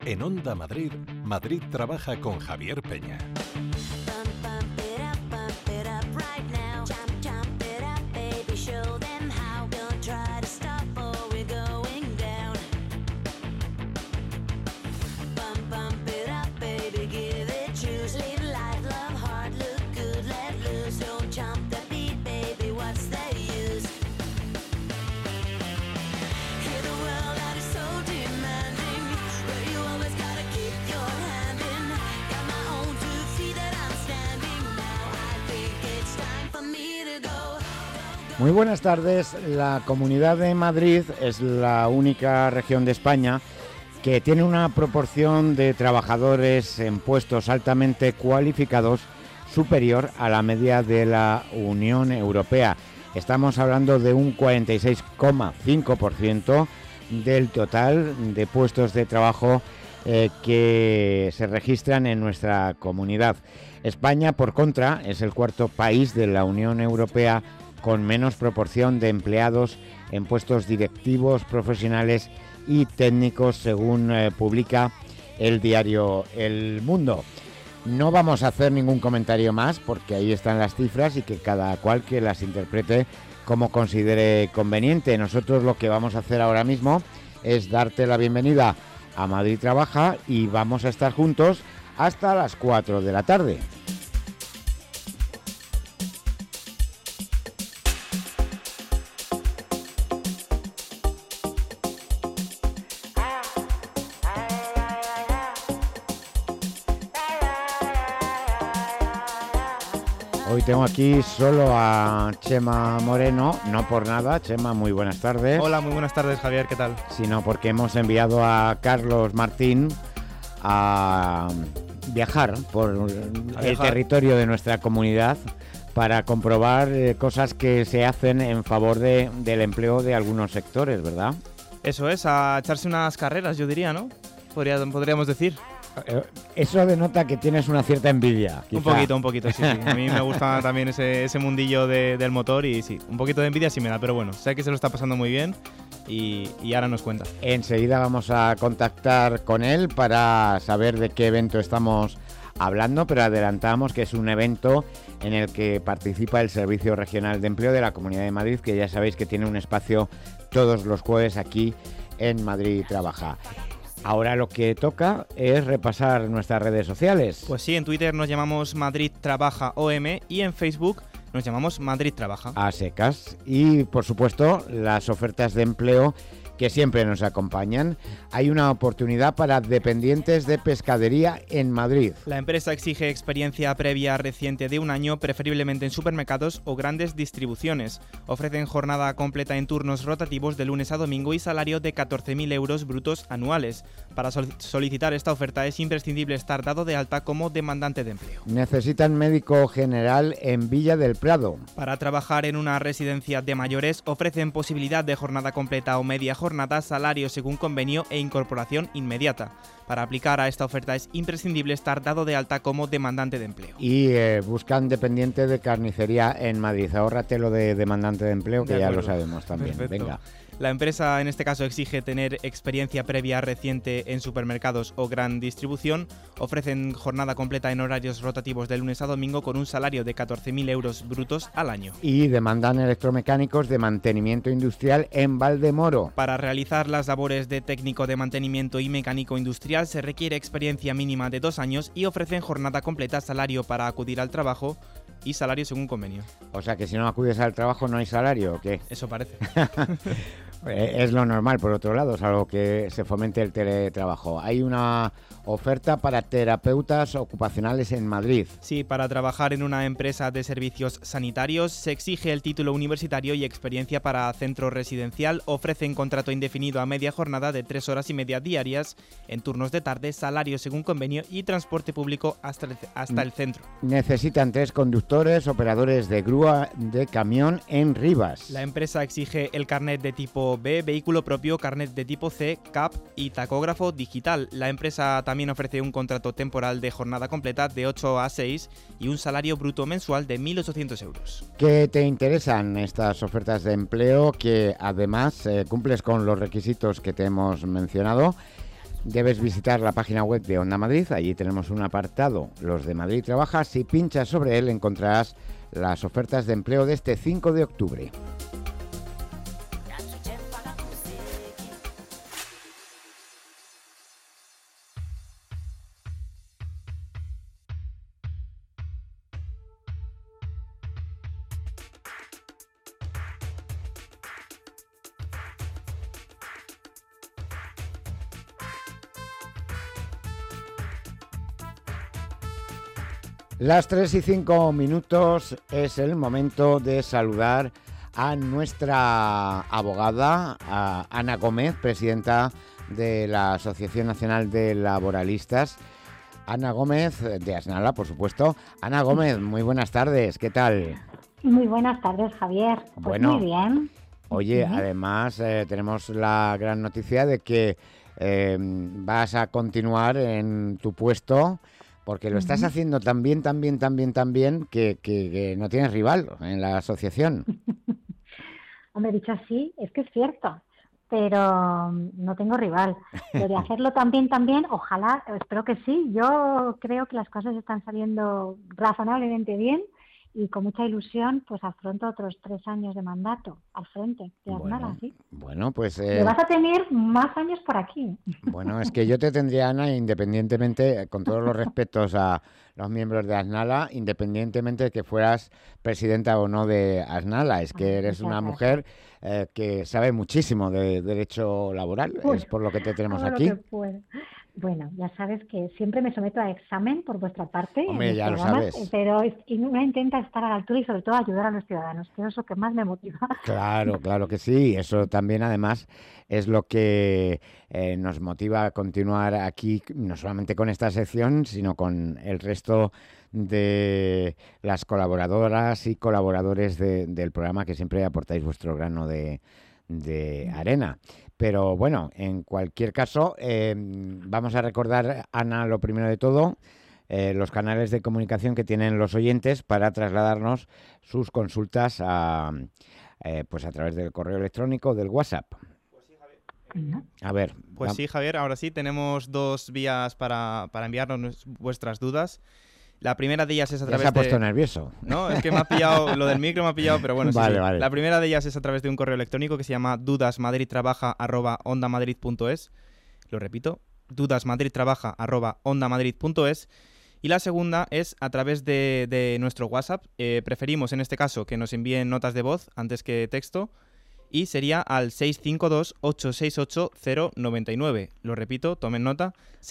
En Onda Madrid, Madrid trabaja con Javier Peña. Muy buenas tardes. La Comunidad de Madrid es la única región de España que tiene una proporción de trabajadores en puestos altamente cualificados superior a la media de la Unión Europea. Estamos hablando de un 46,5% del total de puestos de trabajo que se registran en nuestra comunidad. España, por contra, es el cuarto país de la Unión Europea con menos proporción de empleados en puestos directivos, profesionales y técnicos, según publica el diario El Mundo. No vamos a hacer ningún comentario más porque ahí están las cifras y que cada cual que las interprete como considere conveniente. Nosotros lo que vamos a hacer ahora mismo es darte la bienvenida a Madrid Trabaja y vamos a estar juntos hasta las 4 de la tarde. Hoy tengo aquí solo a Chema Moreno, no por nada. Chema, muy buenas tardes. Hola, muy buenas tardes, Javier, ¿qué tal? Sino porque hemos enviado a Carlos Martín a viajar por el territorio de nuestra comunidad para comprobar cosas que se hacen en favor del empleo de algunos sectores, ¿verdad? Eso es, a echarse unas carreras, yo diría, ¿no? Podríamos decir. Eso denota que tienes una cierta envidia. Quizá. Un poquito, sí. A mí me gusta también ese mundillo del motor y sí, un poquito de envidia sí me da, pero bueno, sé que se lo está pasando muy bien y ahora nos cuenta. Enseguida vamos a contactar con él para saber de qué evento estamos hablando, pero adelantamos que es un evento en el que participa el Servicio Regional de Empleo de la Comunidad de Madrid, que ya sabéis que tiene un espacio todos los jueves aquí en Madrid Trabaja. Ahora lo que toca es repasar nuestras redes sociales. Pues sí, en Twitter nos llamamos Madrid Trabaja OM y en Facebook nos llamamos Madrid Trabaja. A secas. Y por supuesto las ofertas de empleo que siempre nos acompañan. Hay una oportunidad para dependientes de pescadería en Madrid. La empresa exige experiencia previa reciente de un año, preferiblemente en supermercados o grandes distribuciones. Ofrecen jornada completa en turnos rotativos de lunes a domingo y salario de 14.000 euros brutos anuales. Para solicitar esta oferta es imprescindible estar dado de alta como demandante de empleo. Necesitan médico general en Villa del Prado. Para trabajar en una residencia de mayores ofrecen posibilidad de jornada completa o media jornada, salario según convenio e incorporación inmediata. Para aplicar a esta oferta es imprescindible estar dado de alta como demandante de empleo. Y buscan dependiente de carnicería en Madrid. Ahórrate lo de demandante de empleo, que ya lo sabemos también. Perfecto. Venga. La empresa en este caso exige tener experiencia previa reciente en supermercados o gran distribución. Ofrecen jornada completa en horarios rotativos de lunes a domingo con un salario de 14.000 euros brutos al año. Y demandan electromecánicos de mantenimiento industrial en Valdemoro. Para realizar las labores de técnico de mantenimiento y mecánico industrial se requiere experiencia mínima de 2 años y ofrecen jornada completa, salario para acudir al trabajo y salario según convenio. O sea que si no acudes al trabajo no hay salario, ¿o qué? Eso parece. Es lo normal, por otro lado, salvo que se fomente el teletrabajo. Hay una oferta para terapeutas ocupacionales en Madrid. Sí, para trabajar en una empresa de servicios sanitarios se exige el título universitario y experiencia para centro residencial. Ofrecen contrato indefinido a media jornada de 3 horas y media diarias en turnos de tarde, salario según convenio y transporte público hasta el centro. Necesitan 3 conductores, operadores de grúa de camión en Rivas. La empresa exige el carnet de tipo B, vehículo propio, carnet de tipo C, CAP y tacógrafo digital. La empresa también ofrece un contrato temporal de jornada completa de 8 a 6 y un salario bruto mensual de 1.800 euros. ¿Qué te interesan estas ofertas de empleo que además cumples con los requisitos que te hemos mencionado? debes visitar la página web de Onda Madrid. Allí tenemos un apartado, Los de Madrid Trabaja. Si pinchas sobre él encontrarás las ofertas de empleo de este 5 de octubre. Las 3:05 es el momento de saludar a nuestra abogada, a Ana Gómez, presidenta de la Asociación Nacional de Laboralistas. Ana Gómez, de Asnala, por supuesto. Ana Gómez, muy buenas tardes, ¿qué tal? Muy buenas tardes, Javier. Pues bueno, muy bien. Oye, además tenemos la gran noticia de que vas a continuar en tu puesto, porque lo estás haciendo tan bien, que no tienes rival en la asociación. Hombre, dicho así, es que es cierto, pero no tengo rival. Pero de hacerlo tan bien, ojalá, espero que sí. Yo creo que las cosas están saliendo razonablemente bien y con mucha ilusión pues afronto otros 3 años de mandato al frente de Asnala, ¿sí? Bueno, pues... Me vas a tener más años por aquí. Bueno, es que yo te tendría, Ana, independientemente, con todos los respetos a los miembros de Asnala, independientemente de que fueras presidenta o no de Asnala, es que eres una mujer que sabe muchísimo de derecho laboral, es por lo que te tenemos aquí. Bueno, ya sabes que siempre me someto a examen por vuestra parte. Hombre, ya lo sabes. Pero uno intenta estar a la altura y sobre todo ayudar a los ciudadanos, que es lo que más me motiva. Claro que sí. Eso también, además, es lo que nos motiva a continuar aquí, no solamente con esta sección, sino con el resto de las colaboradoras y colaboradores del programa, que siempre aportáis vuestro grano de arena. Pero bueno, en cualquier caso, vamos a recordar, Ana, lo primero de todo, los canales de comunicación que tienen los oyentes para trasladarnos sus consultas pues a través del correo electrónico o del WhatsApp. Pues sí, Javier. A ver. Pues sí, Javier, ahora sí, tenemos 2 vías para enviarnos vuestras dudas. La primera de ellas es a través se ha puesto nervioso. No, es que me ha pillado, lo del micro me ha pillado, pero bueno, sí. Vale. La primera de ellas es a través de un correo electrónico que se llama dudasmadridtrabaja@ondamadrid.es. Lo repito, dudasmadridtrabaja@ondamadrid.es. Y la segunda es a través de nuestro WhatsApp. Preferimos en este caso que nos envíen notas de voz antes que texto. Y sería al 652-868-099. Lo repito, tomen nota,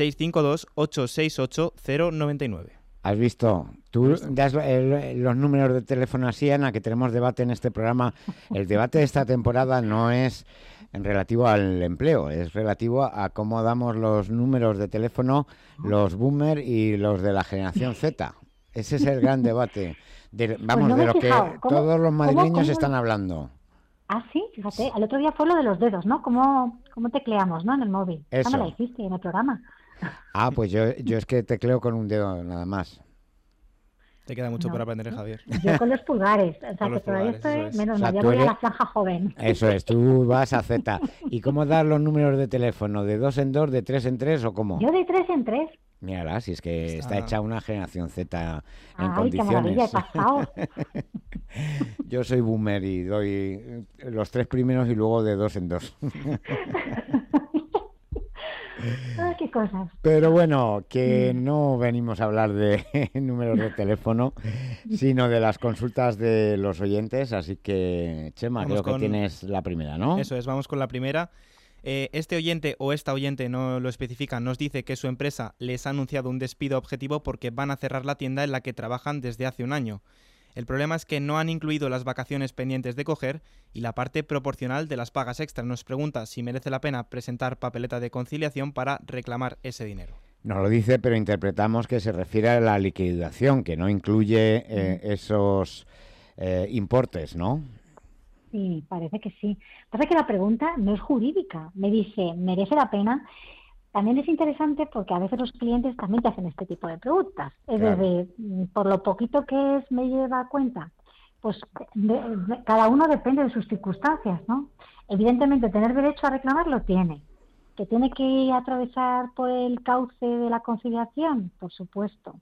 652-868-099. ¿Has visto? Tú das los números de teléfono así, Ana, que tenemos debate en este programa. El debate de esta temporada no es en relativo al empleo, es relativo a cómo damos los números de teléfono los boomer y los de la generación Z. Ese es el gran debate. De lo que todos los madrileños están hablando. Ah, sí, fíjate, el otro día fue lo de los dedos, ¿no? ¿Cómo tecleamos, ¿no? En el móvil. Eso. Me la hiciste en el programa. Ah, pues yo es que tecleo con un dedo nada más. Te queda mucho por aprender, Javier. Yo con los pulgares, o sea que todavía estoy, menos mal, ya voy a la franja joven. Eso es, tú vas a Z. ¿Y cómo dar los números de teléfono? ¿De 2 en 2, de 3 en 3 o cómo? Yo de 3 en 3. Mírala, si es que está hecha una generación Z en condiciones. Qué maravilla, he pasado. Yo soy boomer y doy los 3 primeros y luego de 2 en 2. Qué cosas. Pero bueno, que no venimos a hablar de números de teléfono, sino de las consultas de los oyentes. Así que, Chema, creo que tienes la primera, ¿no? Eso es, vamos con la primera. Este oyente o esta oyente, no lo especifica, nos dice que su empresa les ha anunciado un despido objetivo porque van a cerrar la tienda en la que trabajan desde hace un año. El problema es que no han incluido las vacaciones pendientes de coger y la parte proporcional de las pagas extra. Nos pregunta si merece la pena presentar papeleta de conciliación para reclamar ese dinero. Nos lo dice, pero interpretamos que se refiere a la liquidación, que no incluye esos importes, ¿no? Sí, parece que sí. Pasa que la pregunta no es jurídica. Me dice, ¿merece la pena? También es interesante porque a veces los clientes también te hacen este tipo de preguntas. Es decir, por lo poquito que es, me lleva a cuenta. Pues cada uno depende de sus circunstancias, ¿no? Evidentemente, tener derecho a reclamarlo tiene. ¿Que tiene que atravesar por el cauce de la conciliación? Por supuesto.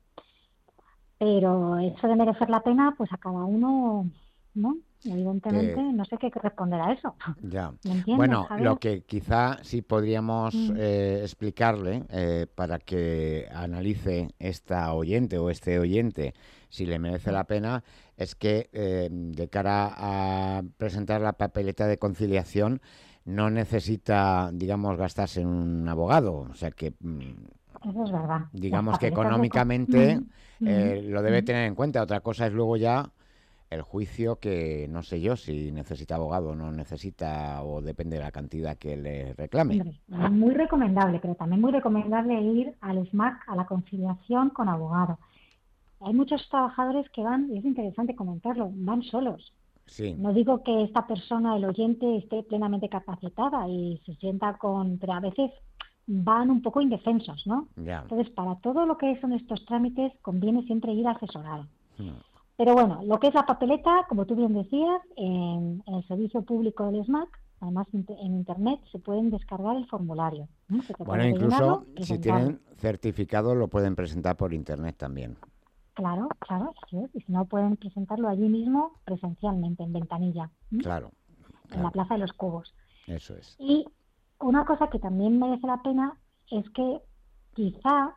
Pero eso de merecer la pena, pues a cada uno, ¿no? Evidentemente, no sé qué responder a eso. Ya. ¿Me entiendes, Bueno, Javier? lo que quizá sí podríamos explicarle para que analice esta oyente o este oyente si le merece la pena es que de cara a presentar la papeleta de conciliación no necesita, digamos, gastarse en un abogado. O sea que Eso es verdad. digamos que Las papeletas de económicamente lo debe Ujú. tener en cuenta. Otra cosa es luego ya el juicio, que no sé yo si necesita abogado o no necesita, o depende de la cantidad que le reclame. Hombre, muy recomendable, pero también muy recomendable ir al SMAC, a la conciliación con abogado. Hay muchos trabajadores que van, y es interesante comentarlo, van solos. Sí, No digo que esta persona, el oyente, esté plenamente capacitada y se sienta con, pero a veces van un poco indefensos, ¿no? ya. Entonces, para todo lo que son estos trámites, conviene siempre ir asesorado. Mm. Pero bueno, lo que es la papeleta, como tú bien decías, en el servicio público del SMAC, además en Internet, se pueden descargar el formulario. Se trata Bueno, de incluso rellenarlo, si presentarlo. tienen certificado lo pueden presentar por internet también. Claro, claro, así es. Y si no, pueden presentarlo allí mismo, presencialmente, en Ventanilla, Claro, en la Plaza de los Cubos. eso es. Y una cosa que también merece la pena es que quizá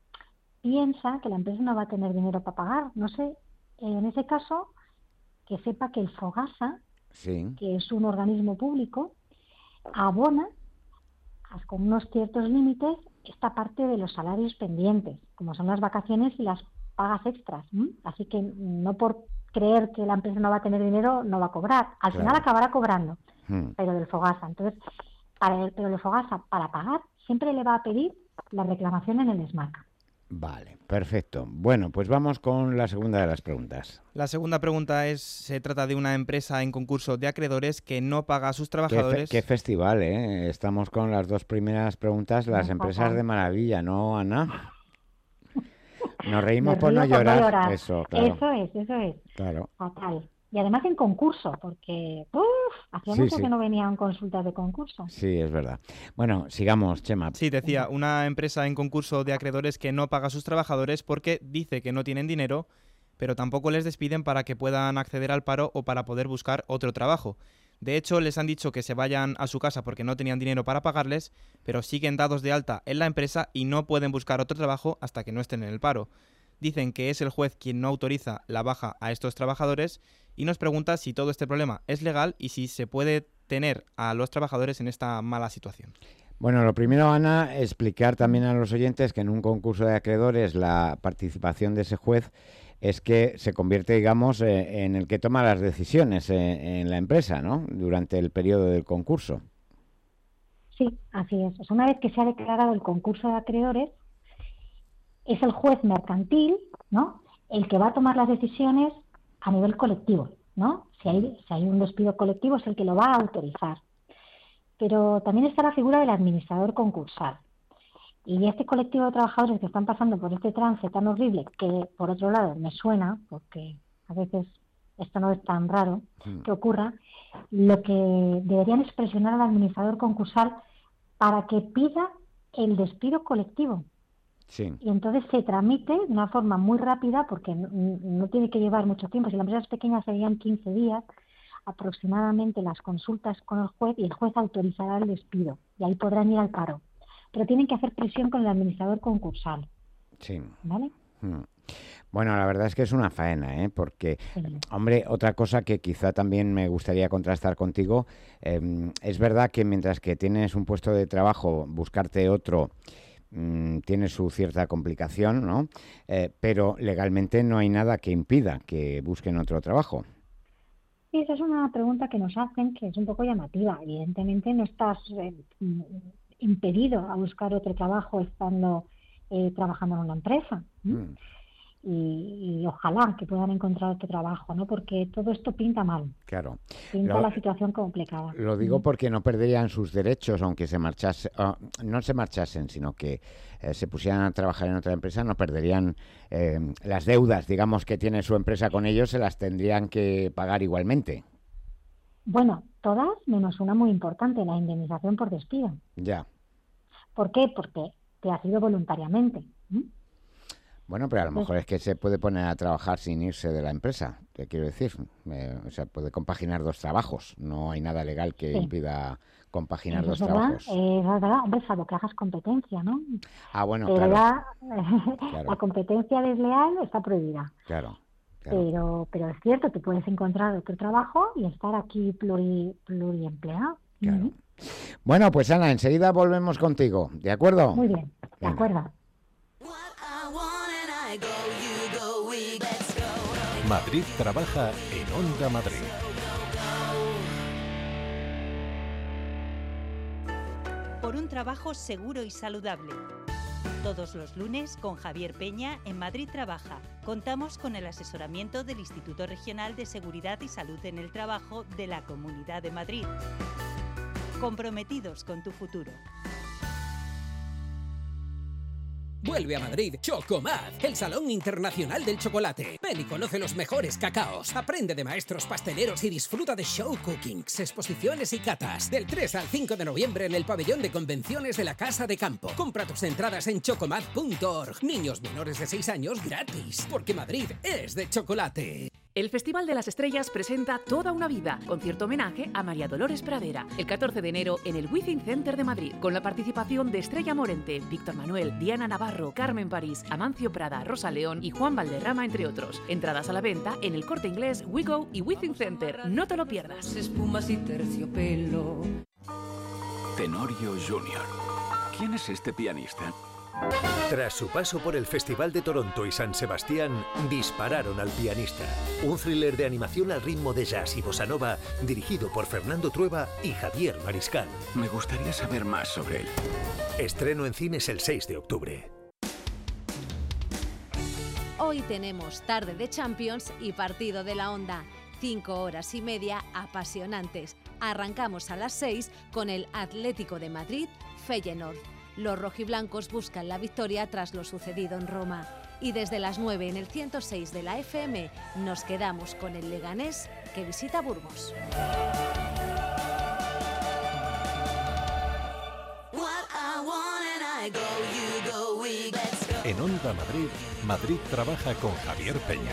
piensa que la empresa no va a tener dinero para pagar. No sé, en ese caso, que sepa que el FOGASA, Sí, que es un organismo público, abona con unos ciertos límites esta parte de los salarios pendientes, como son las vacaciones y las pagas extras. Así que no por creer que la empresa no va a tener dinero, no va a cobrar. Al final acabará cobrando, pero del FOGASA. Entonces, pero el FOGASA, para pagar, siempre le va a pedir la reclamación en el SMAC. vale, perfecto. Bueno, pues vamos con la segunda de las preguntas. La segunda pregunta se trata de una empresa en concurso de acreedores que no paga a sus trabajadores. Qué festival, ¿eh? Estamos con las dos primeras preguntas, las empresas de maravilla, ¿no, Ana? Nos reímos por no llorar. Eso, claro. Eso es. Claro. Fatal. Y además en concurso, porque hacía mucho que no venían consultas de concurso. Sí, es verdad. Bueno, sigamos, Chema. Sí, decía, una empresa en concurso de acreedores que no paga a sus trabajadores porque dice que no tienen dinero, pero tampoco les despiden para que puedan acceder al paro o para poder buscar otro trabajo. De hecho, les han dicho que se vayan a su casa porque no tenían dinero para pagarles, pero siguen dados de alta en la empresa y no pueden buscar otro trabajo hasta que no estén en el paro. Dicen que es el juez quien no autoriza la baja a estos trabajadores y nos pregunta si todo este problema es legal y si se puede tener a los trabajadores en esta mala situación. Bueno, lo primero, Ana, explicar también a los oyentes que en un concurso de acreedores la participación de ese juez es que se convierte, digamos, en el que toma las decisiones en la empresa, ¿no? Durante el periodo del concurso. Sí, así es. O sea, una vez que se ha declarado el concurso de acreedores, es el juez mercantil, ¿no?, el que va a tomar las decisiones a nivel colectivo, ¿no? Si hay un despido colectivo, es el que lo va a autorizar. Pero también está la figura del administrador concursal. Y este colectivo de trabajadores que están pasando por este trance tan horrible, que por otro lado me suena, porque a veces esto no es tan raro que ocurra, lo que deberían es presionar al administrador concursal para que pida el despido colectivo. Sí. Y entonces se tramite de una forma muy rápida, porque no tiene que llevar mucho tiempo. Si la empresa es pequeña serían 15 días aproximadamente las consultas con el juez, y el juez autorizará el despido y ahí podrán ir al paro. Pero tienen que hacer presión con el administrador concursal. Sí. ¿Vale? Bueno, la verdad es que es una faena, porque, hombre, otra cosa que quizá también me gustaría contrastar contigo, es verdad que mientras que tienes un puesto de trabajo, buscarte otro tiene su cierta complicación, ¿no? Pero legalmente no hay nada que impida que busquen otro trabajo. Sí, esa es una pregunta que nos hacen, que es un poco llamativa. Evidentemente no estás impedido a buscar otro trabajo estando trabajando en una empresa. Y ojalá que puedan encontrar otro trabajo, ¿no? Porque todo esto pinta mal. Claro. Pinta la situación complicada. Lo digo porque no perderían sus derechos, aunque se marchase, no se marchasen, sino que se pusieran a trabajar en otra empresa, no perderían las deudas, digamos, que tiene su empresa con ellos, se las tendrían que pagar igualmente. Bueno, todas menos una muy importante, la indemnización por despido. Ya. ¿Por qué? Porque te has ido voluntariamente. Bueno, pero a lo mejor es que se puede poner a trabajar sin irse de la empresa, te quiero decir. O sea, puede compaginar 2 trabajos. No hay nada legal que impida compaginar 2 trabajos. Es verdad, hombre, salvo que hagas competencia, ¿no? Ah, bueno, pero claro. La competencia desleal está prohibida. Claro. Pero es cierto, te puedes encontrar otro trabajo y estar aquí pluriempleado. Claro. Bueno, pues Ana, enseguida volvemos contigo, ¿de acuerdo? Muy bien, de acuerdo. Madrid trabaja en Onda Madrid. Por un trabajo seguro y saludable. Todos los lunes con Javier Peña en Madrid Trabaja. Contamos con el asesoramiento del Instituto Regional de Seguridad y Salud en el Trabajo de la Comunidad de Madrid. Comprometidos con tu futuro. Vuelve a Madrid Chocomad, el Salón Internacional del Chocolate. Ven y conoce los mejores cacaos. Aprende de maestros pasteleros y disfruta de show cookings, exposiciones y catas. Del 3 al 5 de noviembre en el pabellón de convenciones de la Casa de Campo. Compra tus entradas en chocomad.org. Niños menores de 6 años gratis, porque Madrid es de chocolate. El Festival de las Estrellas presenta Toda una vida, concierto homenaje a María Dolores Pradera, el 14 de enero en el Within Center de Madrid, con la participación de Estrella Morente, Víctor Manuel, Diana Navarro, Carmen París, Amancio Prada, Rosa León y Juan Valderrama, entre otros. Entradas a la venta en El Corte Inglés, WeGo y Within Center. No te lo pierdas. Espumas y terciopelo. Tenorio Jr. ¿Quién es este pianista? Tras su paso por el Festival de Toronto y San Sebastián, dispararon al pianista. Un thriller de animación al ritmo de jazz y bossa nova, dirigido por Fernando Trueba y Javier Mariscal. Me gustaría saber más sobre él. Estreno en cines el 6 de octubre. Hoy tenemos tarde de Champions y partido de la Onda. 5 horas y media apasionantes. Arrancamos a las 6 con el Atlético de Madrid, Feyenoord. Los rojiblancos buscan la victoria tras lo sucedido en Roma. Y desde las 9 en el 106 de la FM nos quedamos con el Leganés que visita Burgos. En Onda Madrid, Madrid trabaja con Javier Peña.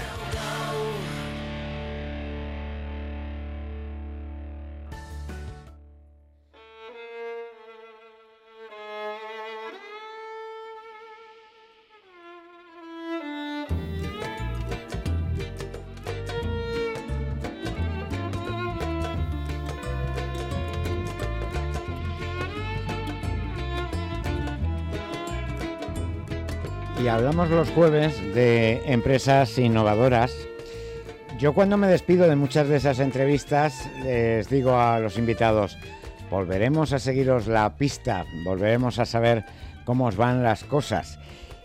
Y hablamos los jueves de empresas innovadoras. Yo cuando me despido de muchas de esas entrevistas les digo a los invitados, volveremos a seguiros la pista, volveremos a saber cómo os van las cosas.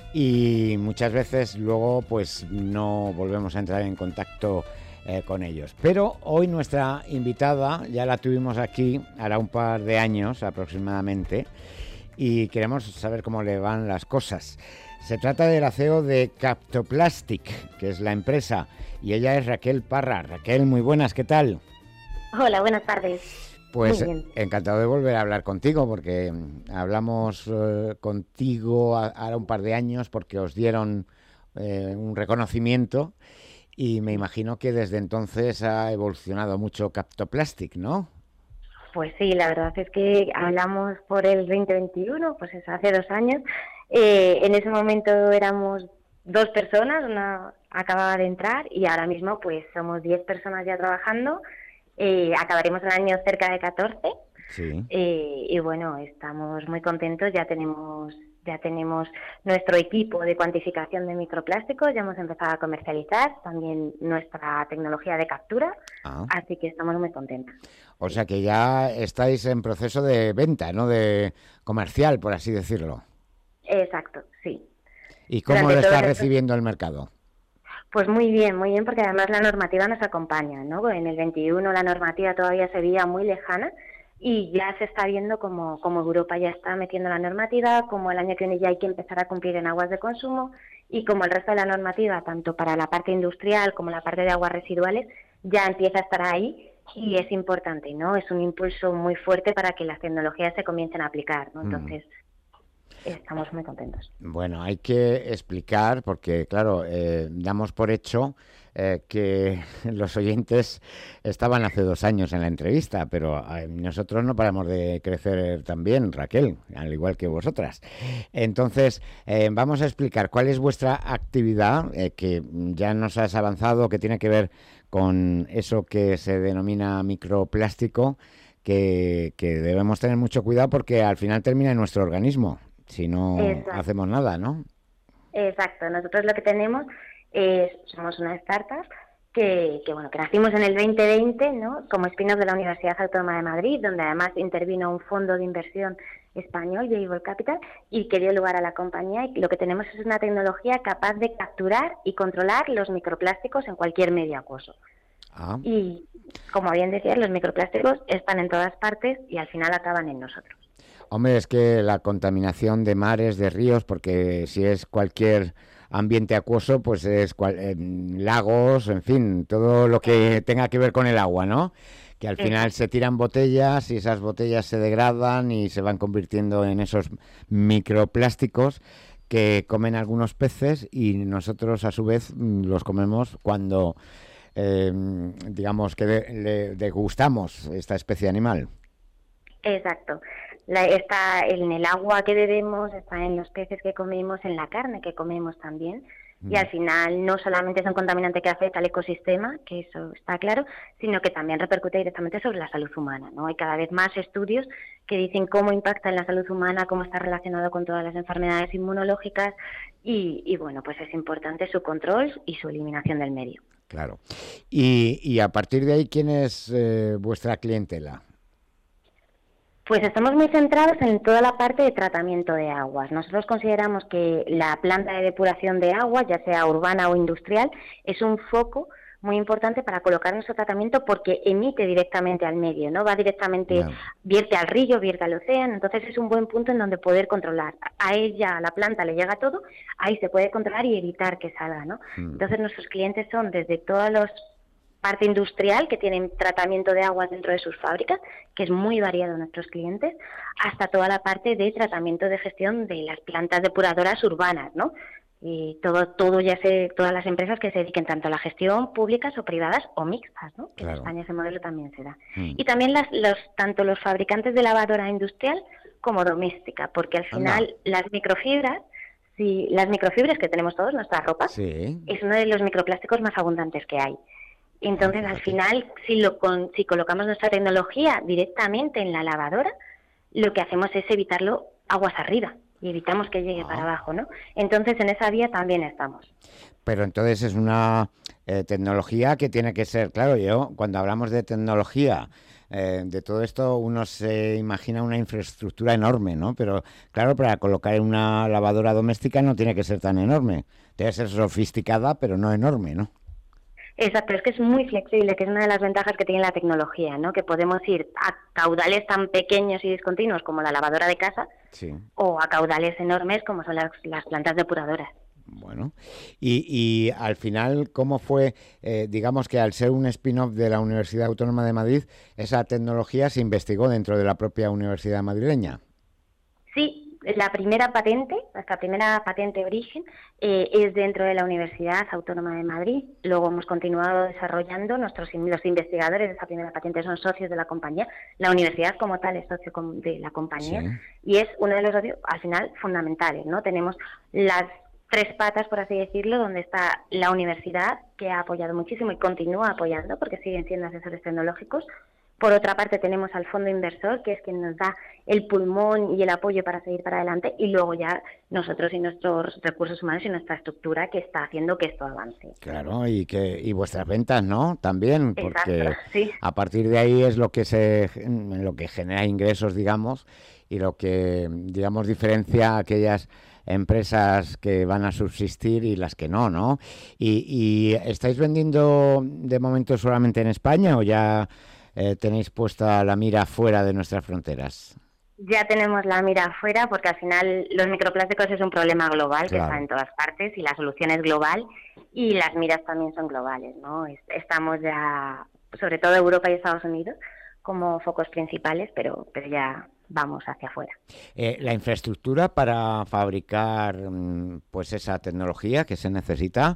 Y muchas veces luego pues no volvemos a entrar en contacto con ellos. Pero hoy nuestra invitada ya la tuvimos aquí hará un par de años aproximadamente y queremos saber cómo le van las cosas. Se trata de la CEO de Captoplastic, que es la empresa, y ella es Raquel Parra. Raquel, muy buenas, ¿qué tal? Hola, buenas tardes. Pues encantado de volver a hablar contigo, porque hablamos contigo ahora un par de años porque os dieron un reconocimiento y me imagino que desde entonces ha evolucionado mucho Captoplastic, ¿no? Pues sí, la verdad es que hablamos por el 2021, pues eso, hace 2 años. En ese momento éramos 2 personas, una acababa de entrar y ahora mismo pues somos 10 personas ya trabajando. Acabaremos el año cerca de 14. Sí. Y bueno, estamos muy contentos, ya tenemos nuestro equipo de cuantificación de microplásticos, ya hemos empezado a comercializar también nuestra tecnología de captura, así que estamos muy contentos. O sea que ya estáis en proceso de venta, ¿no? De comercial, por así decirlo. Exacto, sí. ¿Y cómo lo está recibiendo el mercado? Pues muy bien, porque además la normativa nos acompaña, ¿no? En el 21 la normativa todavía se veía muy lejana y ya se está viendo como Europa ya está metiendo la normativa, como el año que viene ya hay que empezar a cumplir en aguas de consumo y como el resto de la normativa, tanto para la parte industrial como la parte de aguas residuales, ya empieza a estar ahí y es importante, ¿no? Es un impulso muy fuerte para que las tecnologías se comiencen a aplicar, ¿no? Entonces, estamos muy contentos. Bueno, hay que explicar, porque claro, damos por hecho que los oyentes estaban hace 2 años en la entrevista, pero nosotros no paramos de crecer también, Raquel, al igual que vosotras. Entonces, vamos a explicar cuál es vuestra actividad, que ya nos has avanzado, que tiene que ver con eso que se denomina microplástico, que debemos tener mucho cuidado porque al final termina en nuestro organismo, si no hacemos nada, ¿no? Exacto, nosotros lo que tenemos somos una startup que nacimos en el 2020, ¿no? Como spin-off de la Universidad Autónoma de Madrid, donde además intervino un fondo de inversión español, Jabil Capital, y que dio lugar a la compañía. Y lo que tenemos es una tecnología capaz de capturar y controlar los microplásticos en cualquier medio acuoso. Y, como bien decías, los microplásticos están en todas partes y al final acaban en nosotros. Hombre, es que la contaminación de mares, de ríos, porque si es cualquier ambiente acuoso, pues es lagos, en fin, todo lo que tenga que ver con el agua, ¿no? Que al final se tiran botellas y esas botellas se degradan y se van convirtiendo en esos microplásticos que comen algunos peces y nosotros a su vez los comemos cuando, digamos, que le degustamos esta especie animal. Exacto. Está en el agua que bebemos, está en los peces que comemos, en la carne que comemos también. Y al final no solamente es un contaminante que afecta al ecosistema, que eso está claro, sino que también repercute directamente sobre la salud humana, ¿no? Hay cada vez más estudios que dicen cómo impacta en la salud humana, cómo está relacionado con todas las enfermedades inmunológicas y bueno, pues es importante su control y su eliminación del medio. Claro. Y a partir de ahí, ¿quién es vuestra clientela? Pues estamos muy centrados en toda la parte de tratamiento de aguas. Nosotros consideramos que la planta de depuración de agua, ya sea urbana o industrial, es un foco muy importante para colocar nuestro tratamiento porque emite directamente al medio, ¿no? Va directamente, vierte al río, vierte al océano, entonces es un buen punto en donde poder controlar. A ella, a la planta, le llega todo, ahí se puede controlar y evitar que salga, ¿no? Entonces nuestros clientes son desde todos los parte industrial, que tienen tratamiento de aguas dentro de sus fábricas, que es muy variado nuestros clientes, hasta toda la parte de tratamiento de gestión de las plantas depuradoras urbanas, ¿no? Y todas las empresas que se dediquen tanto a la gestión, públicas o privadas o mixtas, ¿no? Claro. En España ese modelo también se da. Y también tanto los fabricantes de lavadora industrial como doméstica, porque al final las microfibras que tenemos todos, nuestra ropa, es uno de los microplásticos más abundantes que hay. Entonces, al final, si colocamos nuestra tecnología directamente en la lavadora, lo que hacemos es evitarlo aguas arriba y evitamos que llegue para abajo, ¿no? Entonces, en esa vía también estamos. Pero entonces es una tecnología que tiene que ser, claro, cuando hablamos de tecnología, de todo esto, uno se imagina una infraestructura enorme, ¿no? Pero, claro, para colocar una lavadora doméstica no tiene que ser tan enorme. Debe ser sofisticada, pero no enorme, ¿no? Exacto, es que es muy flexible, que es una de las ventajas que tiene la tecnología, ¿no? Que podemos ir a caudales tan pequeños y discontinuos como la lavadora de casa o a caudales enormes como son las plantas depuradoras. Bueno, y al final, ¿cómo fue? Digamos que al ser un spin-off de la Universidad Autónoma de Madrid, esa tecnología se investigó dentro de la propia universidad madrileña. Sí. Nuestra primera patente de origen, es dentro de la Universidad Autónoma de Madrid. Luego hemos continuado desarrollando, los investigadores de esa primera patente son socios de la compañía. La universidad como tal es socio de la compañía y es uno de los socios, al final, fundamentales, ¿no? Tenemos las 3 patas, por así decirlo, donde está la universidad, que ha apoyado muchísimo y continúa apoyando porque siguen siendo asesores tecnológicos. Por otra parte tenemos al fondo inversor, que es quien nos da el pulmón y el apoyo para seguir para adelante, y luego ya nosotros y nuestros recursos humanos y nuestra estructura que está haciendo que esto avance. Claro, y vuestras ventas, ¿no? También, porque exacto, a partir de ahí es lo que genera ingresos, digamos, y lo que, digamos, diferencia a aquellas empresas que van a subsistir y las que no, ¿no? ¿Y estáis vendiendo de momento solamente en España o ya tenéis puesta la mira fuera de nuestras fronteras? Ya tenemos la mira afuera porque al final los microplásticos es un problema global que está en todas partes y la solución es global y las miras también son globales, ¿no? Estamos ya, sobre todo Europa y Estados Unidos, como focos principales, pero ya vamos hacia afuera. La infraestructura para fabricar pues esa tecnología que se necesita,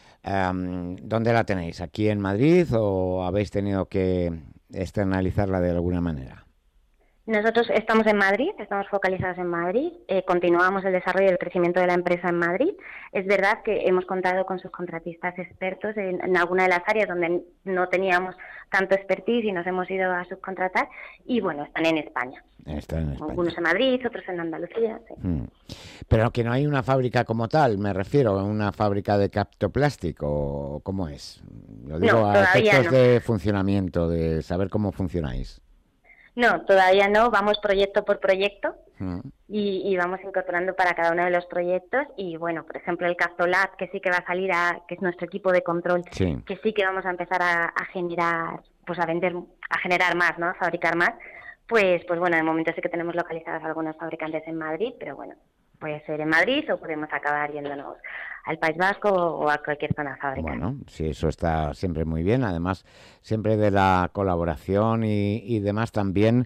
¿dónde la tenéis? ¿Aquí en Madrid o habéis tenido que externalizarla de alguna manera? Nosotros estamos en Madrid, estamos focalizados en Madrid, continuamos el desarrollo y el crecimiento de la empresa en Madrid. Es verdad que hemos contado con subcontratistas expertos en alguna de las áreas donde no teníamos tanto expertise y nos hemos ido a subcontratar y bueno, están en España. Están en España. Algunos en Madrid, otros en Andalucía. Sí. Pero que no hay una fábrica como tal, me refiero, a una fábrica de captoplástico, ¿cómo es? Lo digo a efectos de funcionamiento, de saber cómo funcionáis. No, todavía no, vamos proyecto por proyecto y vamos incorporando para cada uno de los proyectos y bueno, por ejemplo el Captolab que sí que va a salir, que es nuestro equipo de control, que sí que vamos a empezar a generar, pues a vender, a generar más, ¿no? A fabricar más, pues bueno, de momento sí que tenemos localizados algunos fabricantes en Madrid, pero bueno, puede ser en Madrid o podemos acabar yéndonos al País Vasco o a cualquier zona fábrica. Bueno, sí, eso está siempre muy bien. Además, siempre de la colaboración y demás también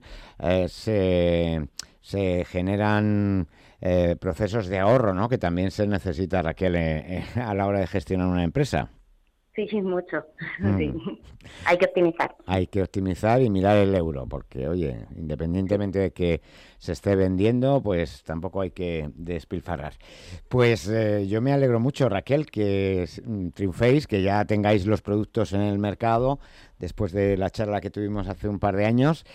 se generan procesos de ahorro, ¿no? Que también se necesita, Raquel, a la hora de gestionar una empresa. Sí, mucho. Sí. Hay que optimizar. Hay que optimizar y mirar el euro, porque, oye, independientemente de que se esté vendiendo, pues tampoco hay que despilfarrar. Pues yo me alegro mucho, Raquel, que triunféis, que ya tengáis los productos en el mercado después de la charla que tuvimos hace un par de años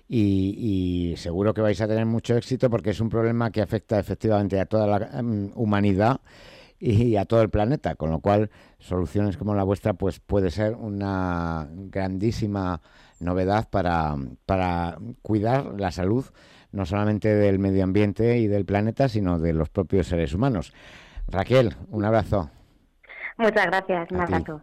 y seguro que vais a tener mucho éxito porque es un problema que afecta efectivamente a toda la humanidad y a todo el planeta, con lo cual soluciones como la vuestra pues puede ser una grandísima novedad para cuidar la salud no solamente del medio ambiente y del planeta, sino de los propios seres humanos. Raquel, un abrazo. Muchas gracias, un abrazo.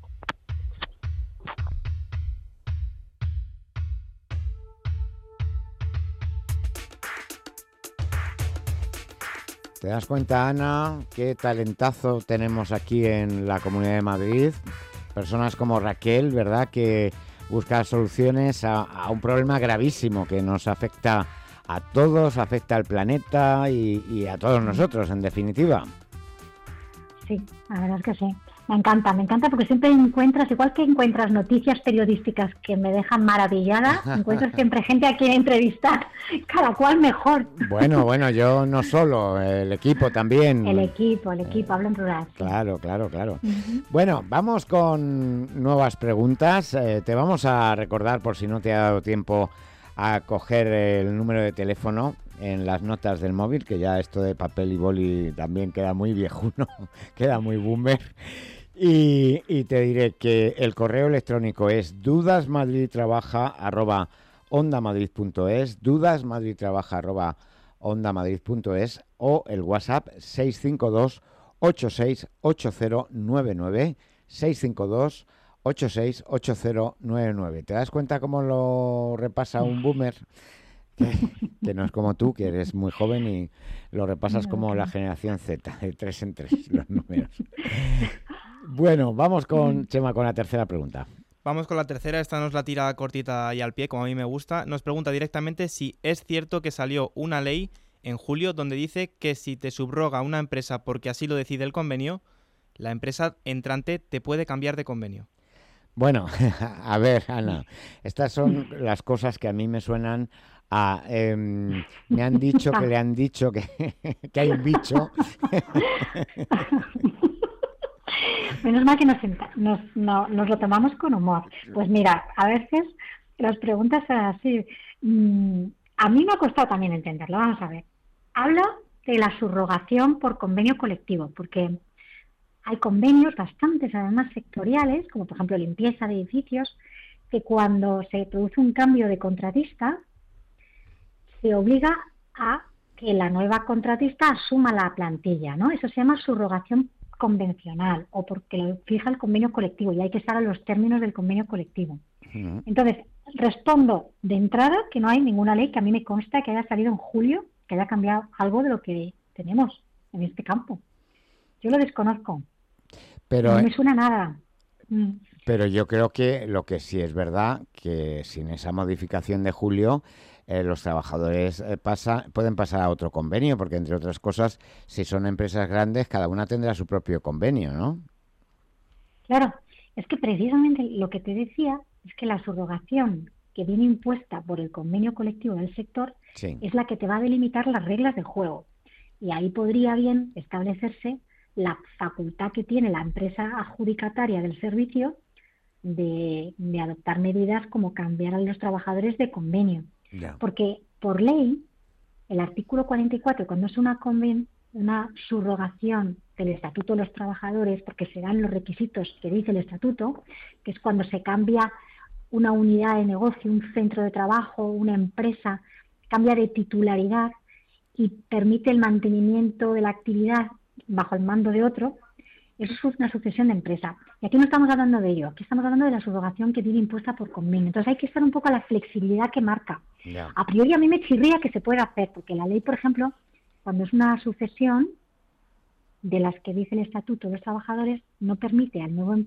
¿Te das cuenta, Ana, qué talentazo tenemos aquí en la Comunidad de Madrid? Personas como Raquel, ¿verdad?, que busca soluciones a un problema gravísimo que nos afecta a todos, afecta al planeta y a todos nosotros, en definitiva. Sí, la verdad es que sí. Me encanta porque siempre encuentras, igual que encuentras noticias periodísticas que me dejan maravillada, encuentras siempre gente a quien entrevistar, cada cual mejor. Bueno, yo no solo, el equipo también. El equipo, hablo en plural. Sí. Claro. Uh-huh. Bueno, vamos con nuevas preguntas. Te vamos a recordar, por si no te ha dado tiempo a coger el número de teléfono en las notas del móvil, que ya esto de papel y boli también queda muy viejuno, queda muy boomer. Y te diré que el correo electrónico es dudasmadridtrabaja@ondamadrid.es, dudasmadridtrabaja@ondamadrid.es o el WhatsApp 652 868099, 652 868099. ¿Te das cuenta cómo lo repasa un boomer? Que no es como tú, que eres muy joven y lo repasas como la generación Z, de 3 en 3 los números. Bueno, vamos con Chema con la tercera pregunta. Vamos con la tercera, esta nos la tira cortita y al pie, como a mí me gusta. Nos pregunta directamente si es cierto que salió una ley en julio donde dice que si te subroga una empresa porque así lo decide el convenio, la empresa entrante te puede cambiar de convenio. Bueno, a ver, Ana, estas son las cosas que a mí me suenan a... me han dicho que le han dicho que hay un bicho. Menos mal que nos lo tomamos con humor. Pues mira, a veces las preguntas son así. A mí me ha costado también entenderlo. Vamos a ver. Habla de la subrogación por convenio colectivo, porque hay convenios bastantes, además sectoriales, como por ejemplo limpieza de edificios, que cuando se produce un cambio de contratista, se obliga a que la nueva contratista asuma la plantilla, ¿no? Eso se llama subrogación convencional o porque lo fija el convenio colectivo y hay que estar a los términos del convenio colectivo. Uh-huh. Entonces, respondo de entrada que no hay ninguna ley que a mí me consta que haya salido en julio que haya cambiado algo de lo que tenemos en este campo. Yo lo desconozco. Pero, no me suena nada. Pero yo creo que lo que sí es verdad, que sin esa modificación de julio, los trabajadores pueden pasar a otro convenio, porque entre otras cosas, si son empresas grandes, cada una tendrá su propio convenio, ¿no? Claro, es que precisamente lo que te decía es que la subrogación que viene impuesta por el convenio colectivo del sector es la que te va a delimitar las reglas del juego. Y ahí podría bien establecerse la facultad que tiene la empresa adjudicataria del servicio de adoptar medidas como cambiar a los trabajadores de convenio. Porque por ley, el artículo 44, cuando es una subrogación del Estatuto de los Trabajadores, porque se dan los requisitos que dice el Estatuto, que es cuando se cambia una unidad de negocio, un centro de trabajo, una empresa, cambia de titularidad y permite el mantenimiento de la actividad bajo el mando de otro, eso es una sucesión de empresa. Y aquí no estamos hablando de ello, aquí estamos hablando de la subrogación que viene impuesta por convenio. Entonces hay que estar un poco a la flexibilidad que marca. A priori a mí me chirría que se pueda hacer, porque la ley, por ejemplo, cuando es una sucesión de las que dice el Estatuto de los Trabajadores, no permite al nuevo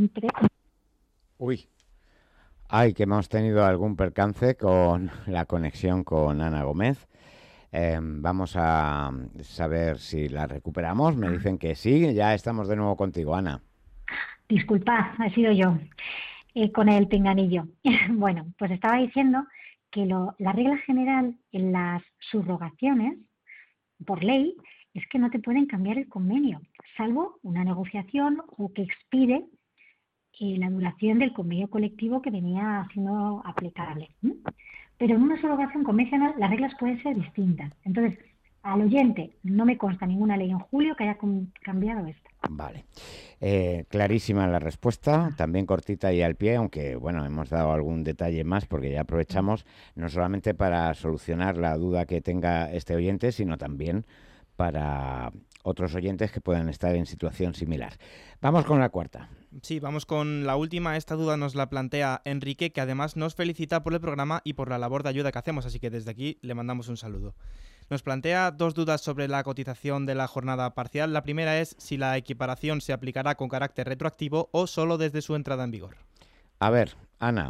Uy, ay, que hemos tenido algún percance con la conexión con Ana Gómez. Vamos a saber si la recuperamos. Me dicen que sí, ya estamos de nuevo contigo, Ana. Disculpad, he sido yo, con el pinganillo. Bueno, pues estaba diciendo que la regla general en las subrogaciones, por ley, es que no te pueden cambiar el convenio, salvo una negociación o que expire la duración del convenio colectivo que venía siendo aplicable. Pero en una subrogación convencional las reglas pueden ser distintas. Entonces, al oyente no me consta ninguna ley en julio que haya cambiado esto. Vale. Clarísima la respuesta, también cortita y al pie, aunque bueno, hemos dado algún detalle más porque ya aprovechamos no solamente para solucionar la duda que tenga este oyente, sino también para otros oyentes que puedan estar en situación similar. Vamos con la cuarta. Sí, vamos con la última. Esta duda nos la plantea Enrique, que además nos felicita por el programa y por la labor de ayuda que hacemos, así que desde aquí le mandamos un saludo. Nos plantea dos dudas sobre la cotización de la jornada parcial. La primera es si la equiparación se aplicará con carácter retroactivo o solo desde su entrada en vigor. A ver, Ana,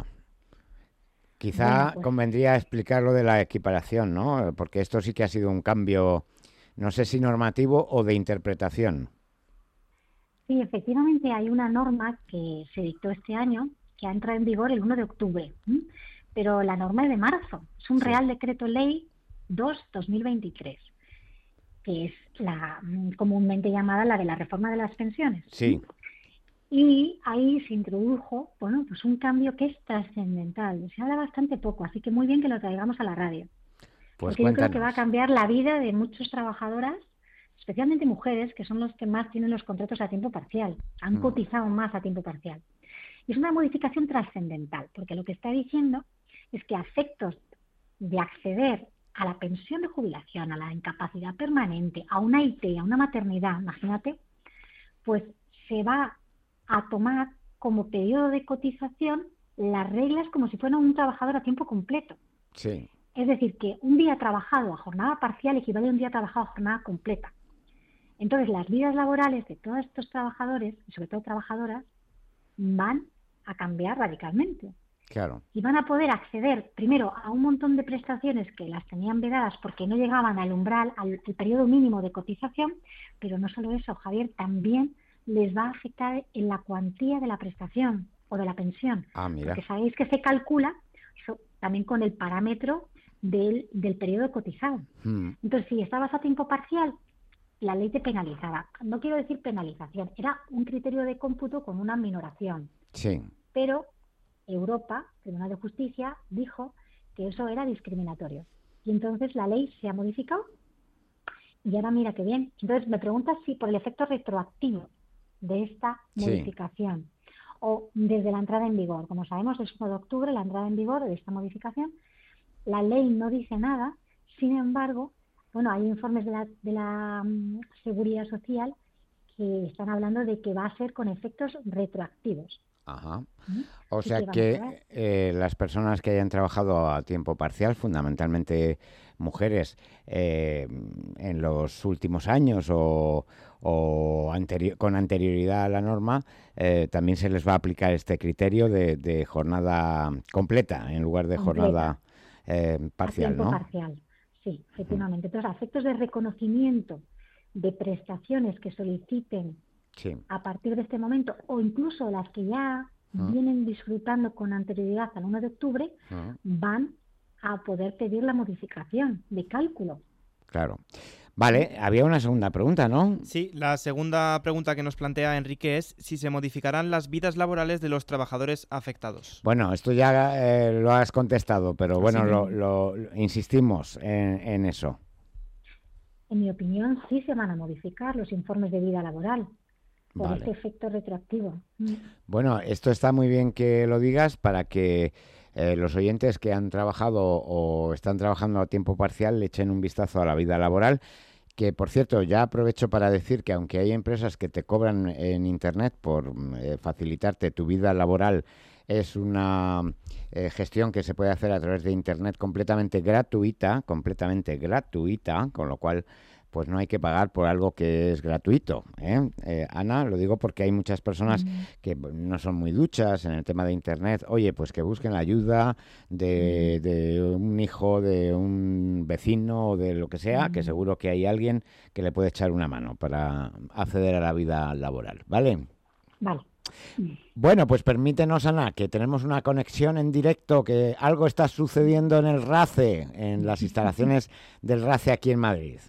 quizá convendría explicar lo de la equiparación, ¿no? Porque esto sí que ha sido un cambio, no sé si normativo o de interpretación. Sí, efectivamente hay una norma que se dictó este año que ha entrado en vigor el 1 de octubre, pero la norma es de marzo. Es un Real Decreto Ley 2/2023, que es la comúnmente llamada la de la reforma de las pensiones. Sí. Y ahí se introdujo, bueno, pues un cambio que es trascendental. Se habla bastante poco, así que muy bien que lo traigamos a la radio. Pues porque yo creo que va a cambiar la vida de muchas trabajadoras, especialmente mujeres, que son los que más tienen los contratos a tiempo parcial, han cotizado más a tiempo parcial. Y es una modificación trascendental, porque lo que está diciendo es que a efectos de acceder a la pensión de jubilación, a la incapacidad permanente, a una IT, a una maternidad, imagínate, pues se va a tomar como periodo de cotización las reglas como si fuera un trabajador a tiempo completo. Sí. Es decir, que un día trabajado a jornada parcial equivale a un día trabajado a jornada completa. Entonces, las vidas laborales de todos estos trabajadores, y sobre todo trabajadoras, van a cambiar radicalmente. Claro. Y van a poder acceder, primero, a un montón de prestaciones que las tenían vedadas porque no llegaban al umbral, al periodo mínimo de cotización, pero no solo eso, Javier, también les va a afectar en la cuantía de la prestación o de la pensión. Ah, mira. Porque sabéis que se calcula también con el parámetro del periodo cotizado. Entonces, si estabas a tiempo parcial, la ley te penalizaba. No quiero decir penalización, era un criterio de cómputo con una minoración. Sí. Pero Europa, Tribunal de Justicia, dijo que eso era discriminatorio. Y entonces la ley se ha modificado y ahora mira qué bien. Entonces me preguntas si por el efecto retroactivo de esta modificación o desde la entrada en vigor. Como sabemos, es 1 de octubre la entrada en vigor de esta modificación. La ley no dice nada, sin embargo, bueno, hay informes de la Seguridad Social que están hablando de que va a ser con efectos retroactivos. Ajá. O sea que las personas que hayan trabajado a tiempo parcial, fundamentalmente mujeres, en los últimos años o con anterioridad a la norma, también se les va a aplicar este criterio de jornada completa en lugar de jornada parcial, a tiempo ¿no? parcial, sí, efectivamente. Entonces, a efectos de reconocimiento de prestaciones que soliciten Sí. a partir de este momento, o incluso las que ya vienen disfrutando con anterioridad al 1 de octubre, van a poder pedir la modificación de cálculo. Claro. Vale, había una segunda pregunta, ¿no? Sí, la segunda pregunta que nos plantea Enrique es si se modificarán las vidas laborales de los trabajadores afectados. Bueno, esto ya lo has contestado, pero bueno, lo insistimos en eso. En mi opinión, sí se van a modificar los informes de vida laboral por Vale. este efecto retroactivo. Bueno, esto está muy bien que lo digas para que los oyentes que han trabajado o están trabajando a tiempo parcial le echen un vistazo a la vida laboral, que por cierto, ya aprovecho para decir que aunque hay empresas que te cobran en Internet por facilitarte tu vida laboral, es una gestión que se puede hacer a través de Internet completamente gratuita, con lo cual pues no hay que pagar por algo que es gratuito, ¿eh? Ana, lo digo porque hay muchas personas que no son muy duchas en el tema de Internet. Oye, pues que busquen la ayuda de un hijo, de un vecino o de lo que sea, que seguro que hay alguien que le puede echar una mano para acceder a la vida laboral, ¿vale? Vale. Bueno, pues permítenos, Ana, que tenemos una conexión en directo, que algo está sucediendo en el RACE, en las instalaciones del RACE aquí en Madrid.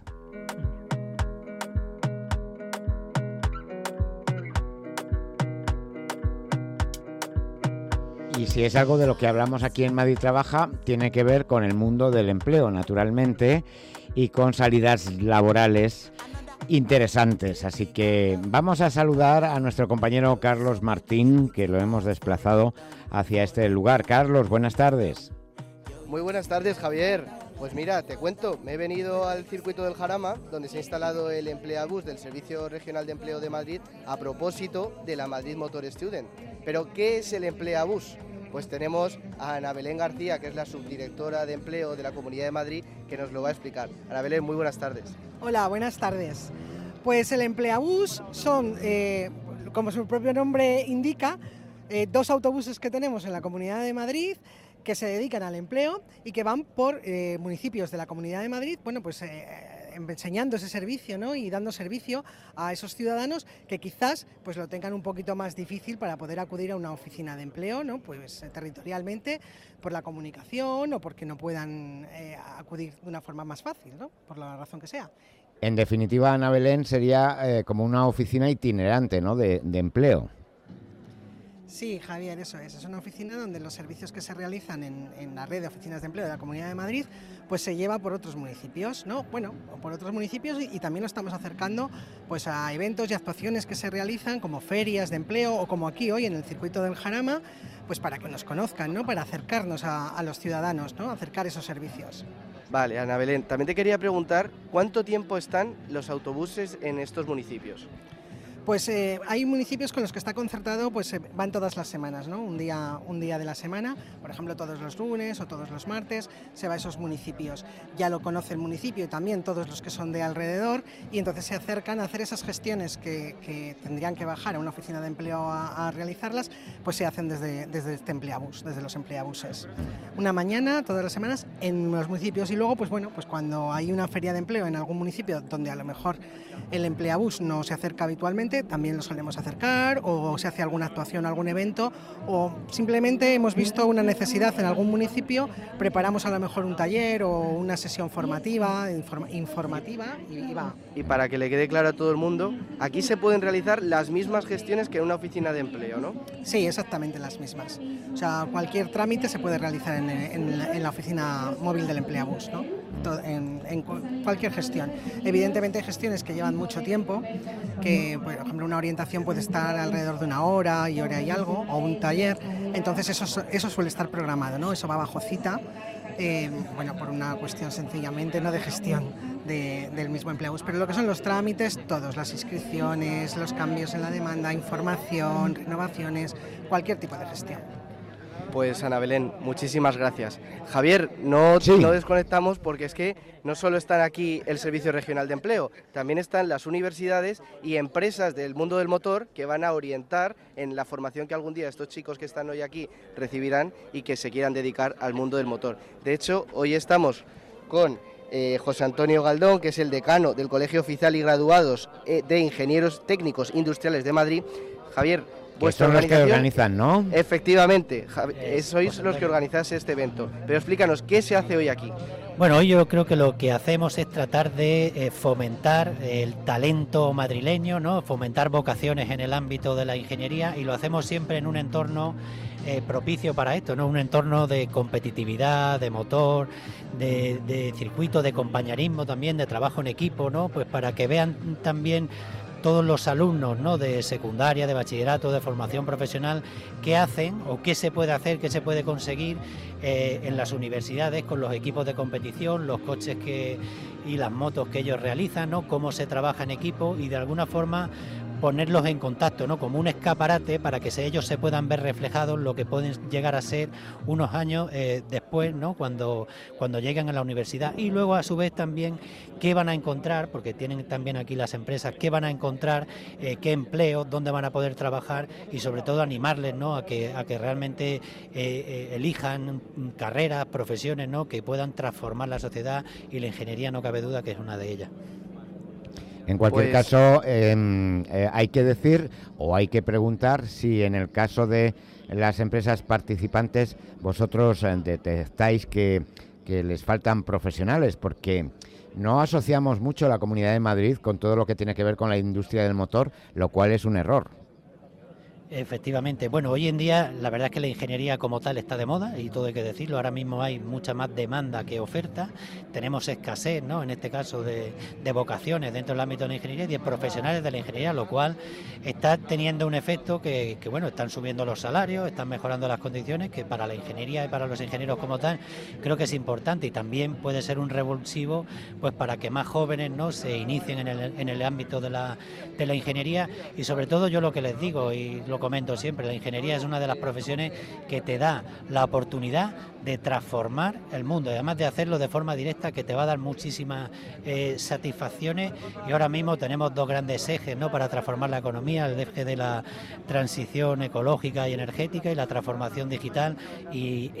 Y si es algo de lo que hablamos aquí en Madrid Trabaja, tiene que ver con el mundo del empleo, naturalmente, y con salidas laborales interesantes. Así que vamos a saludar a nuestro compañero Carlos Martín, que lo hemos desplazado hacia este lugar. Carlos, buenas tardes. Muy buenas tardes, Javier. Pues mira, te cuento, me he venido al circuito del Jarama, donde se ha instalado el Empleabús del Servicio Regional de Empleo de Madrid a propósito de la Madrid Motor Student. Pero, ¿qué es el Empleabús? Pues tenemos a Ana Belén García, que es la subdirectora de Empleo de la Comunidad de Madrid, que nos lo va a explicar. Ana Belén, muy buenas tardes. Hola, buenas tardes. Pues el Empleabús son, como su propio nombre indica, 2 autobuses que tenemos en la Comunidad de Madrid que se dedican al empleo y que van por municipios de la Comunidad de Madrid, bueno, pues enseñando ese servicio, ¿no? Y dando servicio a esos ciudadanos que quizás pues lo tengan un poquito más difícil para poder acudir a una oficina de empleo, ¿no? Pues territorialmente, por la comunicación o porque no puedan acudir de una forma más fácil, ¿no? Por la razón que sea. En definitiva, Ana Belén, sería como una oficina itinerante, ¿no? de empleo. Sí, Javier, eso es una oficina donde los servicios que se realizan en la red de oficinas de empleo de la Comunidad de Madrid pues se lleva por otros municipios, ¿no? Bueno, por otros municipios y también lo estamos acercando pues a eventos y actuaciones que se realizan como ferias de empleo o como aquí hoy en el circuito del Jarama, pues para que nos conozcan, ¿no? Para acercarnos a los ciudadanos, ¿no? Acercar esos servicios. Vale, Ana Belén, también te quería preguntar, ¿cuánto tiempo están los autobuses en estos municipios? Pues hay municipios con los que está concertado, pues van todas las semanas, ¿no? Un día de la semana, por ejemplo todos los lunes o todos los martes, se va a esos municipios. Ya lo conoce el municipio y también todos los que son de alrededor y entonces se acercan a hacer esas gestiones que tendrían que bajar a una oficina de empleo a realizarlas, pues se hacen desde este Empleabús, desde los Empleabuses. Una mañana, todas las semanas, en los municipios y luego, pues bueno, pues cuando hay una feria de empleo en algún municipio donde a lo mejor el Empleabús no se acerca habitualmente, también lo solemos acercar o se hace alguna actuación, algún evento o simplemente hemos visto una necesidad en algún municipio, preparamos a lo mejor un taller o una sesión formativa, informativa y va. Y para que le quede claro a todo el mundo, aquí se pueden realizar las mismas gestiones que en una oficina de empleo, ¿no? Sí, exactamente las mismas. O sea, cualquier trámite se puede realizar en la oficina móvil del Empleabús, ¿no? En cualquier gestión. Evidentemente hay gestiones que llevan mucho tiempo, que por ejemplo una orientación puede estar alrededor de una hora y algo, o un taller, entonces eso suele estar programado, ¿no? Eso va bajo cita, bueno, por una cuestión sencillamente no de gestión del mismo Empleabús, pero lo que son los trámites, todos, las inscripciones, los cambios en la demanda, información, renovaciones, cualquier tipo de gestión. Pues Ana Belén, muchísimas gracias. Javier, no desconectamos porque es que no solo están aquí el Servicio Regional de Empleo, también están las universidades y empresas del mundo del motor que van a orientar en la formación que algún día estos chicos que están hoy aquí recibirán y que se quieran dedicar al mundo del motor. De hecho, hoy estamos con José Antonio Galdón, que es el decano del Colegio Oficial y Graduados de Ingenieros Técnicos Industriales de Madrid. Javier, vuestra son los que organización, organizan, ¿no? Efectivamente, sois los que organizáis este evento. Pero explícanos, ¿qué se hace hoy aquí? Bueno, hoy yo creo que lo que hacemos es tratar de fomentar el talento madrileño, ¿no? Fomentar vocaciones en el ámbito de la ingeniería, y lo hacemos siempre en un entorno propicio para esto, ¿no? Un entorno de competitividad, de motor, de circuito, de compañerismo también, de trabajo en equipo, ¿no? Pues para que vean también todos los alumnos, ¿no?, de secundaria, de bachillerato, de formación profesional, qué hacen o qué se puede hacer, qué se puede conseguir en las universidades con los equipos de competición, los coches y las motos que ellos realizan, ¿no?, cómo se trabaja en equipo, y de alguna forma ponerlos en contacto, ¿no?, como un escaparate para que ellos se puedan ver reflejados lo que pueden llegar a ser unos años después, ¿no?, cuando lleguen a la universidad. Y luego, a su vez, también qué van a encontrar, porque tienen también aquí las empresas, qué van a encontrar, qué empleo, dónde van a poder trabajar, y sobre todo animarles, ¿no?, a que realmente elijan carreras, profesiones, ¿no?, que puedan transformar la sociedad, y la ingeniería no cabe duda que es una de ellas. En cualquier caso, hay que decir o hay que preguntar si en el caso de las empresas participantes vosotros detectáis que les faltan profesionales, porque no asociamos mucho la Comunidad de Madrid con todo lo que tiene que ver con la industria del motor, lo cual es un error. Efectivamente. Bueno, hoy en día la verdad es que la ingeniería como tal está de moda, y todo hay que decirlo. Ahora mismo hay mucha más demanda que oferta. Tenemos escasez, ¿no?, en este caso de vocaciones dentro del ámbito de la ingeniería y de profesionales de la ingeniería, lo cual está teniendo un efecto que bueno, están subiendo los salarios, están mejorando las condiciones, que para la ingeniería y para los ingenieros como tal creo que es importante, y también puede ser un revulsivo pues para que más jóvenes, ¿no?, se inicien en el ámbito de la ingeniería. Y sobre todo, yo lo que les digo, y lo comento siempre, la ingeniería es una de las profesiones que te da la oportunidad de transformar el mundo, y además de hacerlo de forma directa, que te va a dar muchísimas satisfacciones. Y ahora mismo tenemos dos grandes ejes, ¿no?, para transformar la economía: el eje de la transición ecológica y energética, y la transformación digital, y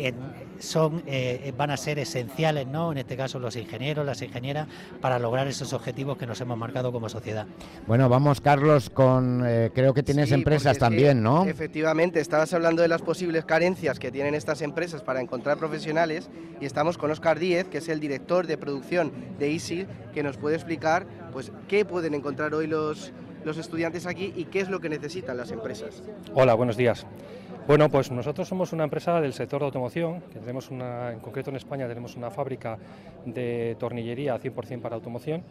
van a ser esenciales, ¿no?, en este caso los ingenieros, las ingenieras, para lograr esos objetivos que nos hemos marcado como sociedad. Bueno, vamos, Carlos, con creo que tienes empresas también, ¿no? Efectivamente, estabas hablando de las posibles carencias que tienen estas empresas para encontrar profesionales, y estamos con Óscar Díez, que es el director de producción de ISIL, que nos puede explicar pues qué pueden encontrar hoy los estudiantes aquí y qué es lo que necesitan las empresas. Hola, buenos días. Bueno, pues nosotros somos una empresa del sector de automoción, que tenemos en concreto en España tenemos una fábrica de tornillería 100% para automoción,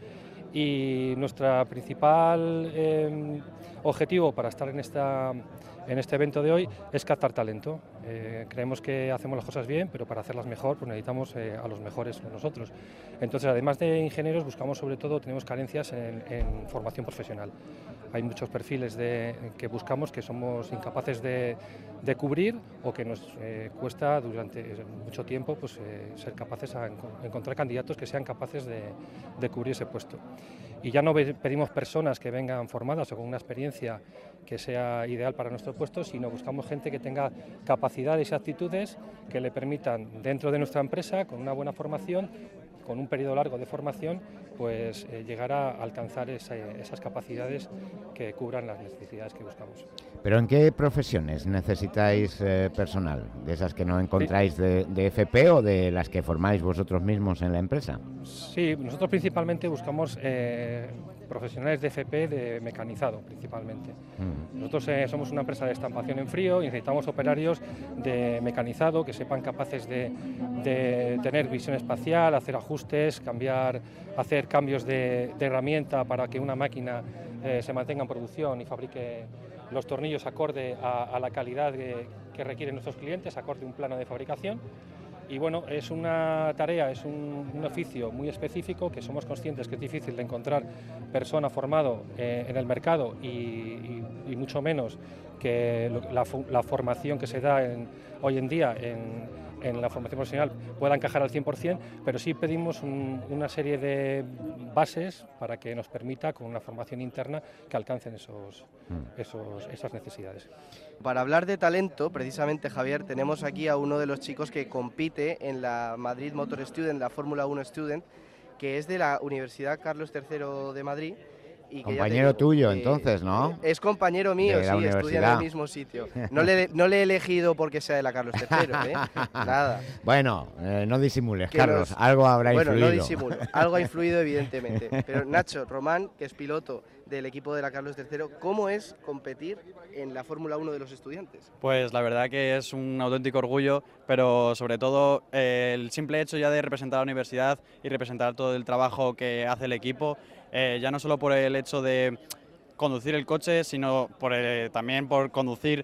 y nuestro principal objetivo para estar en este evento de hoy es captar talento. Creemos que hacemos las cosas bien, pero para hacerlas mejor pues necesitamos a los mejores nosotros. Entonces, además de ingenieros, buscamos sobre todo, tenemos carencias en formación profesional. Hay muchos perfiles que buscamos que somos incapaces de cubrir, o que nos cuesta durante mucho tiempo pues, ser capaces de encontrar candidatos que sean capaces de cubrir ese puesto. Y ya no pedimos personas que vengan formadas o con una experiencia que sea ideal para nuestro puesto, sino buscamos gente que tenga capacidades y actitudes que le permitan, dentro de nuestra empresa, con una buena formación, con un periodo largo de formación, pues llegar a alcanzar esas capacidades que cubran las necesidades que buscamos. ¿Pero en qué profesiones necesitáis personal? ¿De esas que no encontráis de FP o de las que formáis vosotros mismos en la empresa? Sí, nosotros principalmente buscamos profesionales de FP de mecanizado, principalmente. Nosotros somos una empresa de estampación en frío y necesitamos operarios de mecanizado que sepan capaces de tener visión espacial, hacer ajustes, hacer cambios de herramienta para que una máquina se mantenga en producción y fabrique los tornillos acorde a la calidad que requieren nuestros clientes, acorde a un plano de fabricación. Y bueno, es una tarea, es un oficio muy específico que somos conscientes que es difícil de encontrar persona formado en el mercado y mucho menos que la formación que se da hoy en día en la formación profesional pueda encajar al 100%, pero sí pedimos una serie de bases para que nos permita, con una formación interna, que alcancen esas necesidades. Para hablar de talento, precisamente, Javier, tenemos aquí a uno de los chicos que compite en la Madrid Motor Student, la Fórmula 1 Student, que es de la Universidad Carlos III de Madrid. Y que compañero tuyo, entonces, ¿no? Es compañero mío, sí, estudia en el mismo sitio. No le he elegido porque sea de la Carlos III, ¿eh? Nada. Bueno, no disimules, Carlos, algo habrá influido. Bueno, no disimulo, algo ha influido evidentemente. Pero Nacho, Román, que es piloto del equipo de la Carlos III, ¿cómo es competir en la Fórmula 1 de los estudiantes? Pues la verdad que es un auténtico orgullo, pero sobre todo el simple hecho ya de representar a la universidad y representar todo el trabajo que hace el equipo, ya no solo por el hecho de conducir el coche, sino también por conducir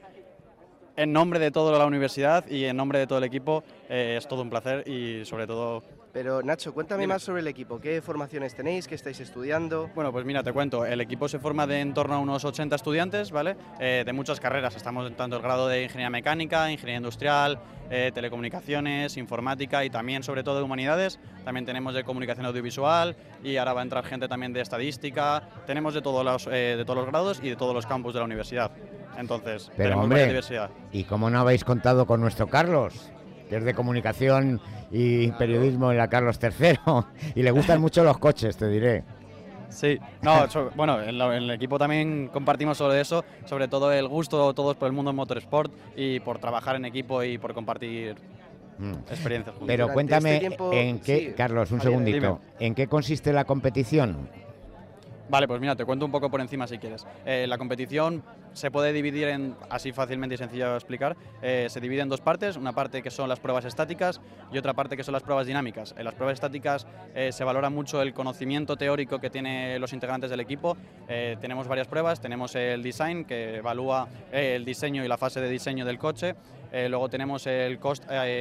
en nombre de toda la universidad y en nombre de todo el equipo. Es todo un placer y sobre todo... Pero Nacho, cuéntame más sobre el equipo. ¿Qué formaciones tenéis? ¿Qué estáis estudiando? Bueno, pues mira, te cuento. El equipo se forma de en torno a unos 80 estudiantes, ¿vale? De muchas carreras. Estamos en tanto el grado de Ingeniería Mecánica, Ingeniería Industrial, Telecomunicaciones, Informática y también, sobre todo, de Humanidades. También tenemos de Comunicación Audiovisual y ahora va a entrar gente también de Estadística. Tenemos de todos los grados y de todos los campus de la universidad. Entonces, pero tenemos hombre, mucha diversidad. ¿Y cómo no habéis contado con nuestro Carlos, que es de Comunicación y Periodismo en la Carlos III, y le gustan mucho los coches, te diré? Sí, no, bueno, en el equipo también compartimos sobre eso, sobre todo el gusto todos por el mundo del motorsport y por trabajar en equipo y por compartir experiencias juntos. Pero cuéntame, en qué, sí, Carlos, un Javier, segundito, dime. ¿en qué consiste la competición? Vale, pues mira, te cuento un poco por encima si quieres. La competición se puede dividir así fácilmente y sencillo de explicar, se divide en dos partes, una parte que son las pruebas estáticas y otra parte que son las pruebas dinámicas. En las pruebas estáticas se valora mucho el conocimiento teórico que tienen los integrantes del equipo. Tenemos varias pruebas, tenemos el design, que evalúa el diseño y la fase de diseño del coche. Luego tenemos el cost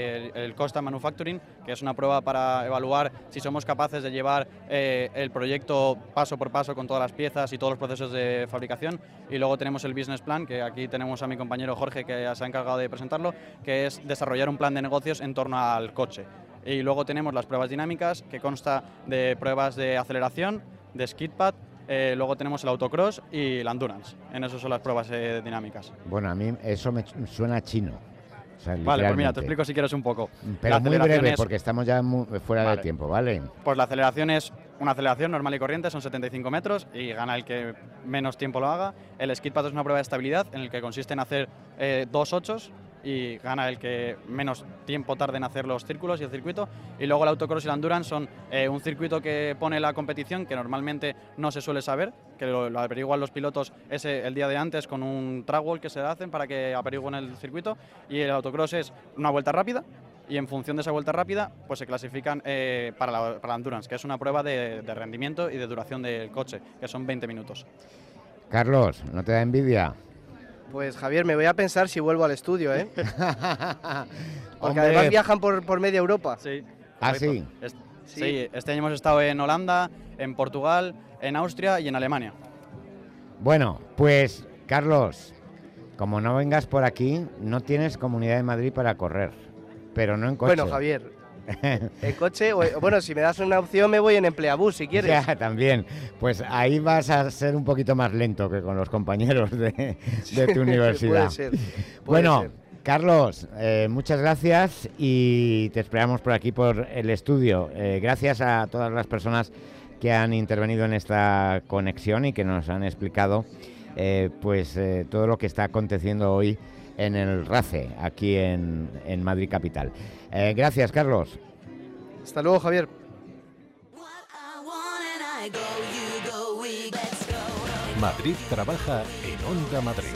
and manufacturing, que es una prueba para evaluar si somos capaces de llevar el proyecto paso por paso con todas las piezas y todos los procesos de fabricación. Y luego tenemos el business plan, que aquí tenemos a mi compañero Jorge, que se ha encargado de presentarlo, que es desarrollar un plan de negocios en torno al coche. Y luego tenemos las pruebas dinámicas, que consta de pruebas de aceleración, de skid pad. Luego tenemos el autocross y el endurance. En eso son las pruebas dinámicas. Bueno, a mí eso me suena chino. O sea, vale, pues mira, te explico si quieres un poco. Pero muy breve, porque estamos ya fuera de tiempo, ¿vale? Pues la aceleración es una aceleración normal y corriente, son 75 metros y gana el que menos tiempo lo haga. El skid pad es una prueba de estabilidad en el que consiste en hacer 2 ochos y gana el que menos tiempo tarde en hacer los círculos y el circuito. Y luego el autocross y el endurance son un circuito que pone la competición, que normalmente no se suele saber, que lo averiguan los pilotos el día de antes con un track walk que se hacen para que averigüen el circuito. Y el autocross es una vuelta rápida y en función de esa vuelta rápida pues se clasifican para la endurance, que es una prueba de rendimiento y de duración del coche, que son 20 minutos. Carlos, ¿no te da envidia? Pues Javier, me voy a pensar si vuelvo al estudio, ¿eh? Porque además viajan por media Europa. Sí. ¿Ah, sí? Sí, este año hemos estado en Holanda, en Portugal, en Austria y en Alemania. Bueno, pues Carlos, como no vengas por aquí, no tienes Comunidad de Madrid para correr, pero no en coche. Bueno, Javier, en coche, bueno, si me das una opción me voy en Empleabús si quieres. Ya, también. Pues ahí vas a ser un poquito más lento que con los compañeros de tu universidad. Puede ser. Bueno, Carlos, muchas gracias y te esperamos por aquí, por el estudio. Gracias a todas las personas que han intervenido en esta conexión y que nos han explicado todo lo que está aconteciendo hoy en el RACE, aquí en Madrid Capital. Gracias, Carlos. Hasta luego, Javier. Madrid trabaja en Onda Madrid.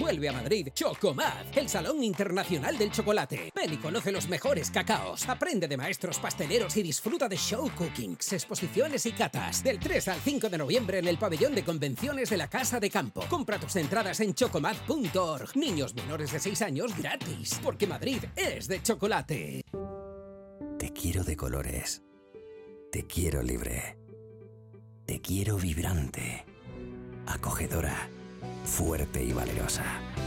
Vuelve a Madrid Chocomad, el Salón Internacional del Chocolate. Ven y conoce los mejores cacaos. Aprende de maestros pasteleros y disfruta de show cookings, exposiciones y catas. Del 3 al 5 de noviembre en el pabellón de convenciones de la Casa de Campo. Compra tus entradas en chocomad.org. Niños menores de 6 años gratis, porque Madrid es de chocolate. Te quiero de colores. Te quiero libre. Te quiero vibrante, acogedora, fuerte y valerosa.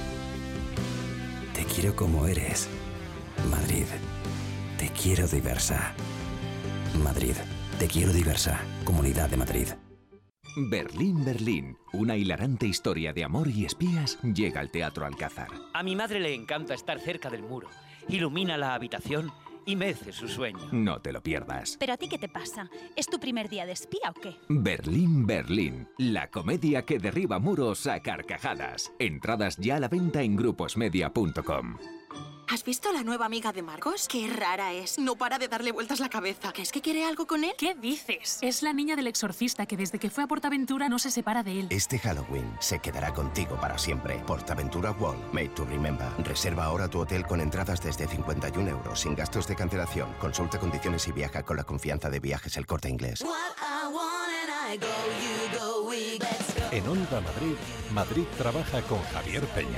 Te quiero como eres. Madrid, te quiero diversa. Madrid, te quiero diversa. Comunidad de Madrid. Berlín, Berlín, una hilarante historia de amor y espías llega al Teatro Alcázar. A mi madre le encanta estar cerca del muro. Ilumina la habitación y mece su sueño. No te lo pierdas. ¿Pero a ti qué te pasa? ¿Es tu primer día de espía o qué? Berlín, Berlín, la comedia que derriba muros a carcajadas. Entradas ya a la venta en gruposmedia.com. ¿Has visto la nueva amiga de Marcos? Qué rara es. No para de darle vueltas la cabeza. ¿Crees que quiere algo con él? ¿Qué dices? Es la niña del exorcista que desde que fue a Portaventura no se separa de él. Este Halloween se quedará contigo para siempre. Portaventura World, made to remember. Reserva ahora tu hotel con entradas desde 51 euros, sin gastos de cancelación. Consulta condiciones y viaja con la confianza de Viajes El Corte Inglés. En Onda Madrid, Madrid trabaja con Javier Peña.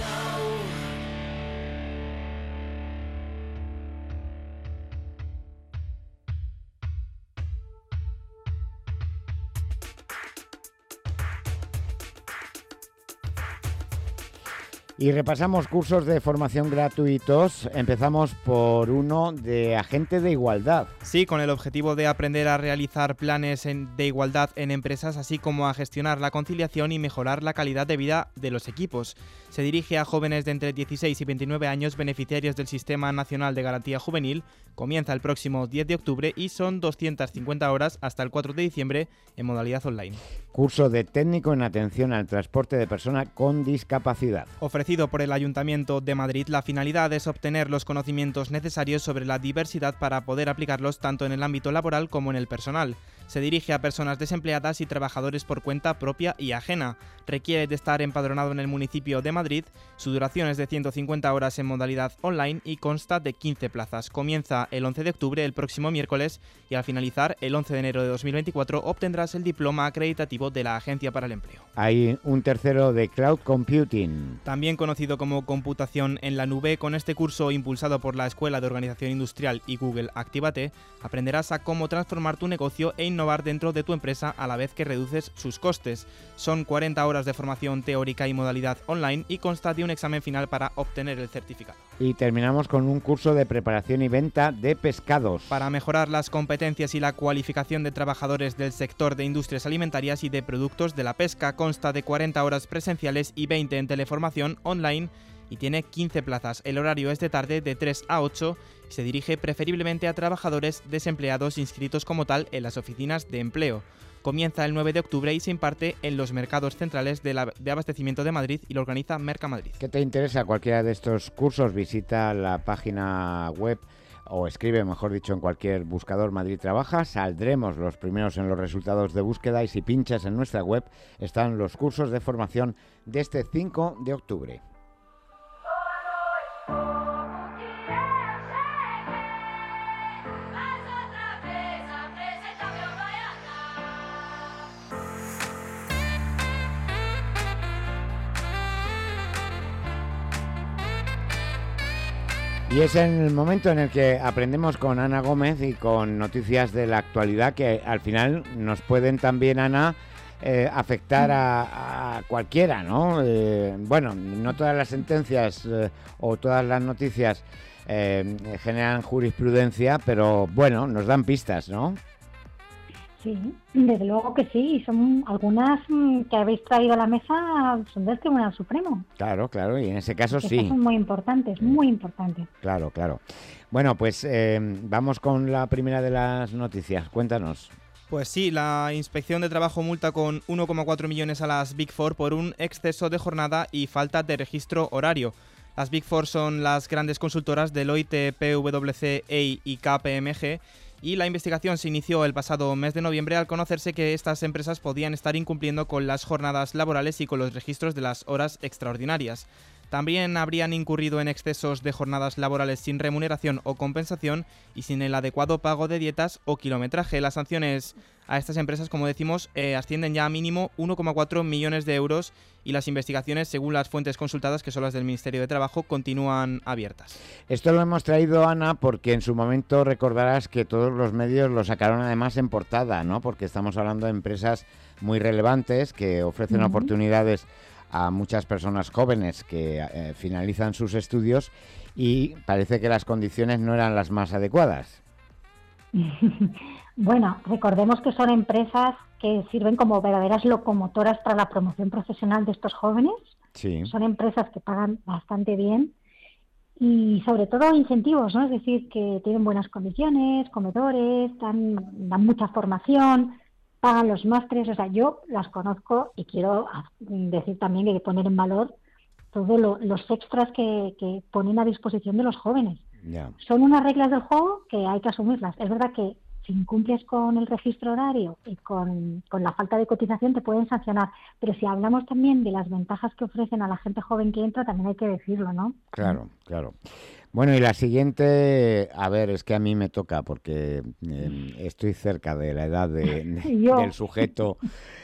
Y repasamos cursos de formación gratuitos. Empezamos por uno de agente de igualdad. Sí, con el objetivo de aprender a realizar planes de igualdad en empresas, así como a gestionar la conciliación y mejorar la calidad de vida de los equipos. Se dirige a jóvenes de entre 16 y 29 años beneficiarios del Sistema Nacional de Garantía Juvenil. Comienza el próximo 10 de octubre y son 250 horas hasta el 4 de diciembre en modalidad online. Curso de técnico en atención al transporte de persona con discapacidad. Ofrecido por el Ayuntamiento de Madrid, la finalidad es obtener los conocimientos necesarios sobre la diversidad para poder aplicarlos tanto en el ámbito laboral como en el personal. Se dirige a personas desempleadas y trabajadores por cuenta propia y ajena. Requiere de estar empadronado en el municipio de Madrid. Su duración es de 150 horas en modalidad online y consta de 15 plazas. Comienza el 11 de octubre, el próximo miércoles, y al finalizar el 11 de enero de 2024 obtendrás el diploma acreditativo de la Agencia para el Empleo. Hay un tercero de Cloud Computing. También conocido como computación en la nube, con este curso impulsado por la Escuela de Organización Industrial y Google Actívate, aprenderás a cómo transformar tu negocio e innovar dentro de tu empresa a la vez que reduces sus costes. Son 40 horas de formación teórica y modalidad online y consta de un examen final para obtener el certificado. Y terminamos con un curso de preparación y venta de pescados. Para mejorar las competencias y la cualificación de trabajadores del sector de industrias alimentarias y de productos de la pesca, consta de 40 horas presenciales y 20 en teleformación online y tiene 15 plazas. El horario es de tarde de 3 a 8 y se dirige preferiblemente a trabajadores desempleados inscritos como tal en las oficinas de empleo. Comienza el 9 de octubre y se imparte en los mercados centrales de abastecimiento de Madrid y lo organiza Mercamadrid. ¿Qué te interesa cualquiera de estos cursos? Visita la página web o escribe, mejor dicho, en cualquier buscador Madrid Trabaja. Saldremos los primeros en los resultados de búsqueda y si pinchas en nuestra web están los cursos de formación de este 5 de octubre. Y es en el momento en el que aprendemos con Ana Gómez y con noticias de la actualidad que al final nos pueden también, Ana, afectar a cualquiera, ¿no? Bueno, no todas las sentencias o todas las noticias generan jurisprudencia, pero bueno, nos dan pistas, ¿no? Sí, desde luego que sí, son algunas que habéis traído a la mesa, son del Tribunal Supremo. Claro, claro, y en ese caso Estas sí. son muy importantes, muy importantes. Claro, claro. Bueno, pues vamos con la primera de las noticias, cuéntanos. Pues sí, la Inspección de Trabajo multa con 1,4 millones a las Big Four por un exceso de jornada y falta de registro horario. Las Big Four son las grandes consultoras Deloitte, PwC, EY y KPMG, Y la investigación se inició el pasado mes de noviembre al conocerse que estas empresas podían estar incumpliendo con las jornadas laborales y con los registros de las horas extraordinarias. También habrían incurrido en excesos de jornadas laborales sin remuneración o compensación y sin el adecuado pago de dietas o kilometraje. Las sanciones a estas empresas, como decimos, ascienden ya a mínimo 1,4 millones de euros y las investigaciones, según las fuentes consultadas, que son las del Ministerio de Trabajo, continúan abiertas. Esto lo hemos traído, Ana, porque en su momento recordarás que todos los medios lo sacaron además en portada, ¿no? Porque estamos hablando de empresas muy relevantes que ofrecen oportunidades a muchas personas jóvenes que finalizan sus estudios y parece que las condiciones no eran las más adecuadas. Bueno, recordemos que son empresas que sirven como verdaderas locomotoras para la promoción profesional de estos jóvenes. Sí. Son empresas que pagan bastante bien y sobre todo incentivos, ¿no? Es decir, que tienen buenas condiciones, comedores, dan mucha formación, pagan los másteres. O sea, yo las conozco y quiero decir también que hay que poner en valor todos los extras que ponen a disposición de los jóvenes. Yeah. Son unas reglas del juego que hay que asumirlas. Es verdad que si incumples con el registro horario y con la falta de cotización te pueden sancionar, pero si hablamos también de las ventajas que ofrecen a la gente joven que entra, también hay que decirlo, ¿no? Claro, claro. Bueno, y la siguiente, a ver, es que a mí me toca porque estoy cerca de la edad del sujeto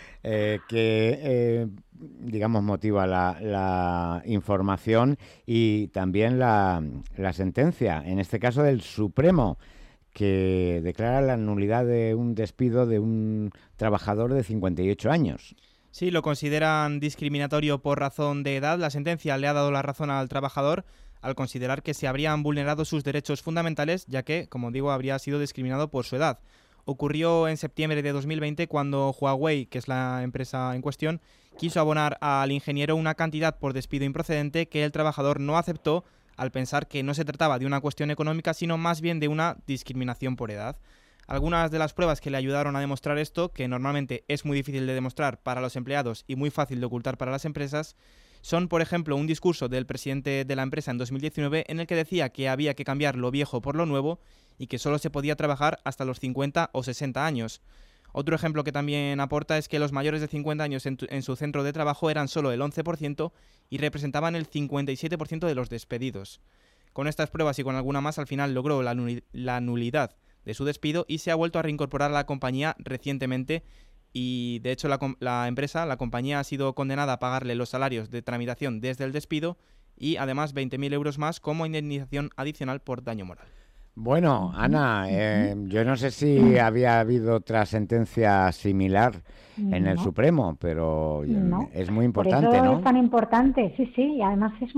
que, digamos, motiva la información y también la sentencia, en este caso del Supremo, que declara la nulidad de un despido de un trabajador de 58 años. Sí, lo consideran discriminatorio por razón de edad. La sentencia le ha dado la razón al trabajador al considerar que se habrían vulnerado sus derechos fundamentales, ya que, como digo, habría sido discriminado por su edad. Ocurrió en septiembre de 2020 cuando Huawei, que es la empresa en cuestión, quiso abonar al ingeniero una cantidad por despido improcedente que el trabajador no aceptó al pensar que no se trataba de una cuestión económica, sino más bien de una discriminación por edad. Algunas de las pruebas que le ayudaron a demostrar esto, que normalmente es muy difícil de demostrar para los empleados y muy fácil de ocultar para las empresas, son, por ejemplo, un discurso del presidente de la empresa en 2019 en el que decía que había que cambiar lo viejo por lo nuevo y que solo se podía trabajar hasta los 50 o 60 años. Otro ejemplo que también aporta es que los mayores de 50 años en su centro de trabajo eran solo el 11% y representaban el 57% de los despedidos. Con estas pruebas y con alguna más, al final logró la nulidad de su despido y se ha vuelto a reincorporar a la compañía recientemente y, de hecho, la compañía ha sido condenada a pagarle los salarios de tramitación desde el despido y, además, 20.000 euros más como indemnización adicional por daño moral. Bueno, Ana, yo no sé si había habido otra sentencia similar en el Supremo, pero es muy importante, por eso ¿no? Es tan importante, sí, y además es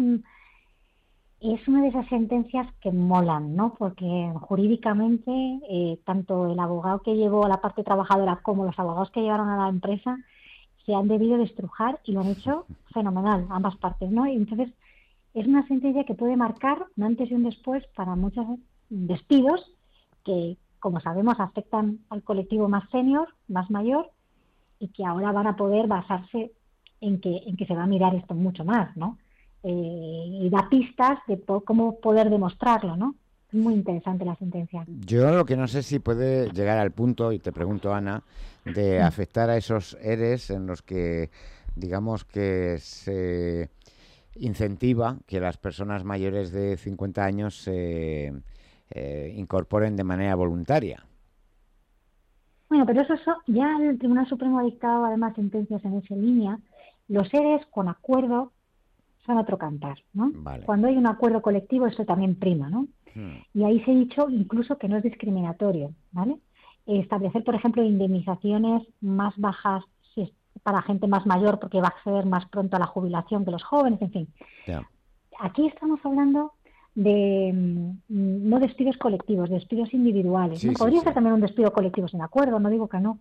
una de esas sentencias que molan, ¿no? Porque jurídicamente tanto el abogado que llevó a la parte trabajadora como los abogados que llevaron a la empresa se han debido de estrujar y lo han hecho fenomenal, ambas partes, ¿no? Y entonces es una sentencia que puede marcar un antes y un después para muchos despidos que, como sabemos, afectan al colectivo más senior, más mayor, y que ahora van a poder basarse en que se va a mirar esto mucho más, ¿no? Y da pistas de cómo poder demostrarlo, ¿no? Es muy interesante la sentencia. Yo lo que no sé si puede llegar al punto, y te pregunto, Ana, de afectar a esos ERES en los que, digamos, que se incentiva que las personas mayores de 50 años se incorporen de manera voluntaria. Bueno, pero eso ya el Tribunal Supremo ha dictado además sentencias en esa línea. Los ERES con acuerdo son otro cantar, ¿no? Vale. Cuando hay un acuerdo colectivo eso también prima, ¿no? Y ahí se ha dicho incluso que no es discriminatorio, ¿vale? Establecer, por ejemplo, indemnizaciones más bajas para gente más mayor porque va a acceder más pronto a la jubilación que los jóvenes, en fin. Yeah. Aquí estamos hablando de no despidos colectivos, despidos individuales. Sí, ¿no? sí, Podría sí. ser también un despido colectivo sin acuerdo, no digo que no.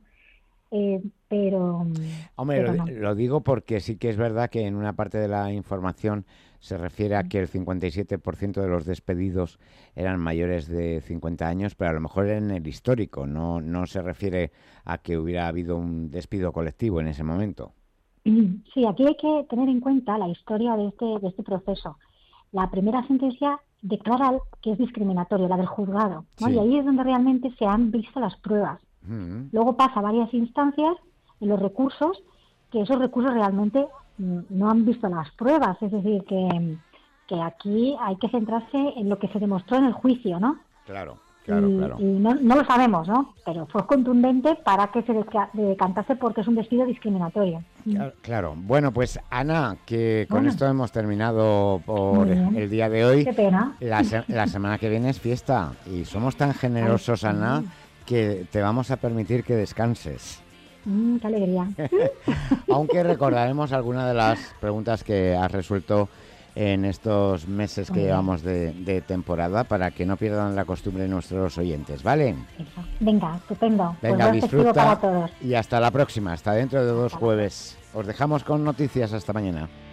Pero... Hombre, pero no. lo digo porque sí que es verdad que en una parte de la información se refiere a que el 57% de los despedidos eran mayores de 50 años, pero a lo mejor en el histórico, no se refiere a que hubiera habido un despido colectivo en ese momento. Sí, aquí hay que tener en cuenta la historia de este proceso. La primera sentencia declara que es discriminatorio, la del juzgado, ¿no? Sí. Y ahí es donde realmente se han visto las pruebas. Luego pasa a varias instancias en los recursos, que esos recursos realmente no han visto las pruebas, es decir, que aquí hay que centrarse en lo que se demostró en el juicio, ¿no? Claro. Y no lo sabemos, ¿no? Pero fue contundente para que se decantase porque es un despido discriminatorio. Claro. Bueno, pues Ana, que con esto hemos terminado por Muy bien. el día de hoy. Qué pena. La semana que viene es fiesta y somos tan generosos, Ana, que te vamos a permitir que descanses. Qué alegría. Aunque recordaremos algunas de las preguntas que has resuelto en estos meses que llevamos de temporada para que no pierdan la costumbre nuestros oyentes, ¿vale? Venga, estupendo. Venga, pues festivo para disfruta todos. y hasta la próxima, hasta dentro de 2 jueves. Os dejamos con noticias, hasta mañana.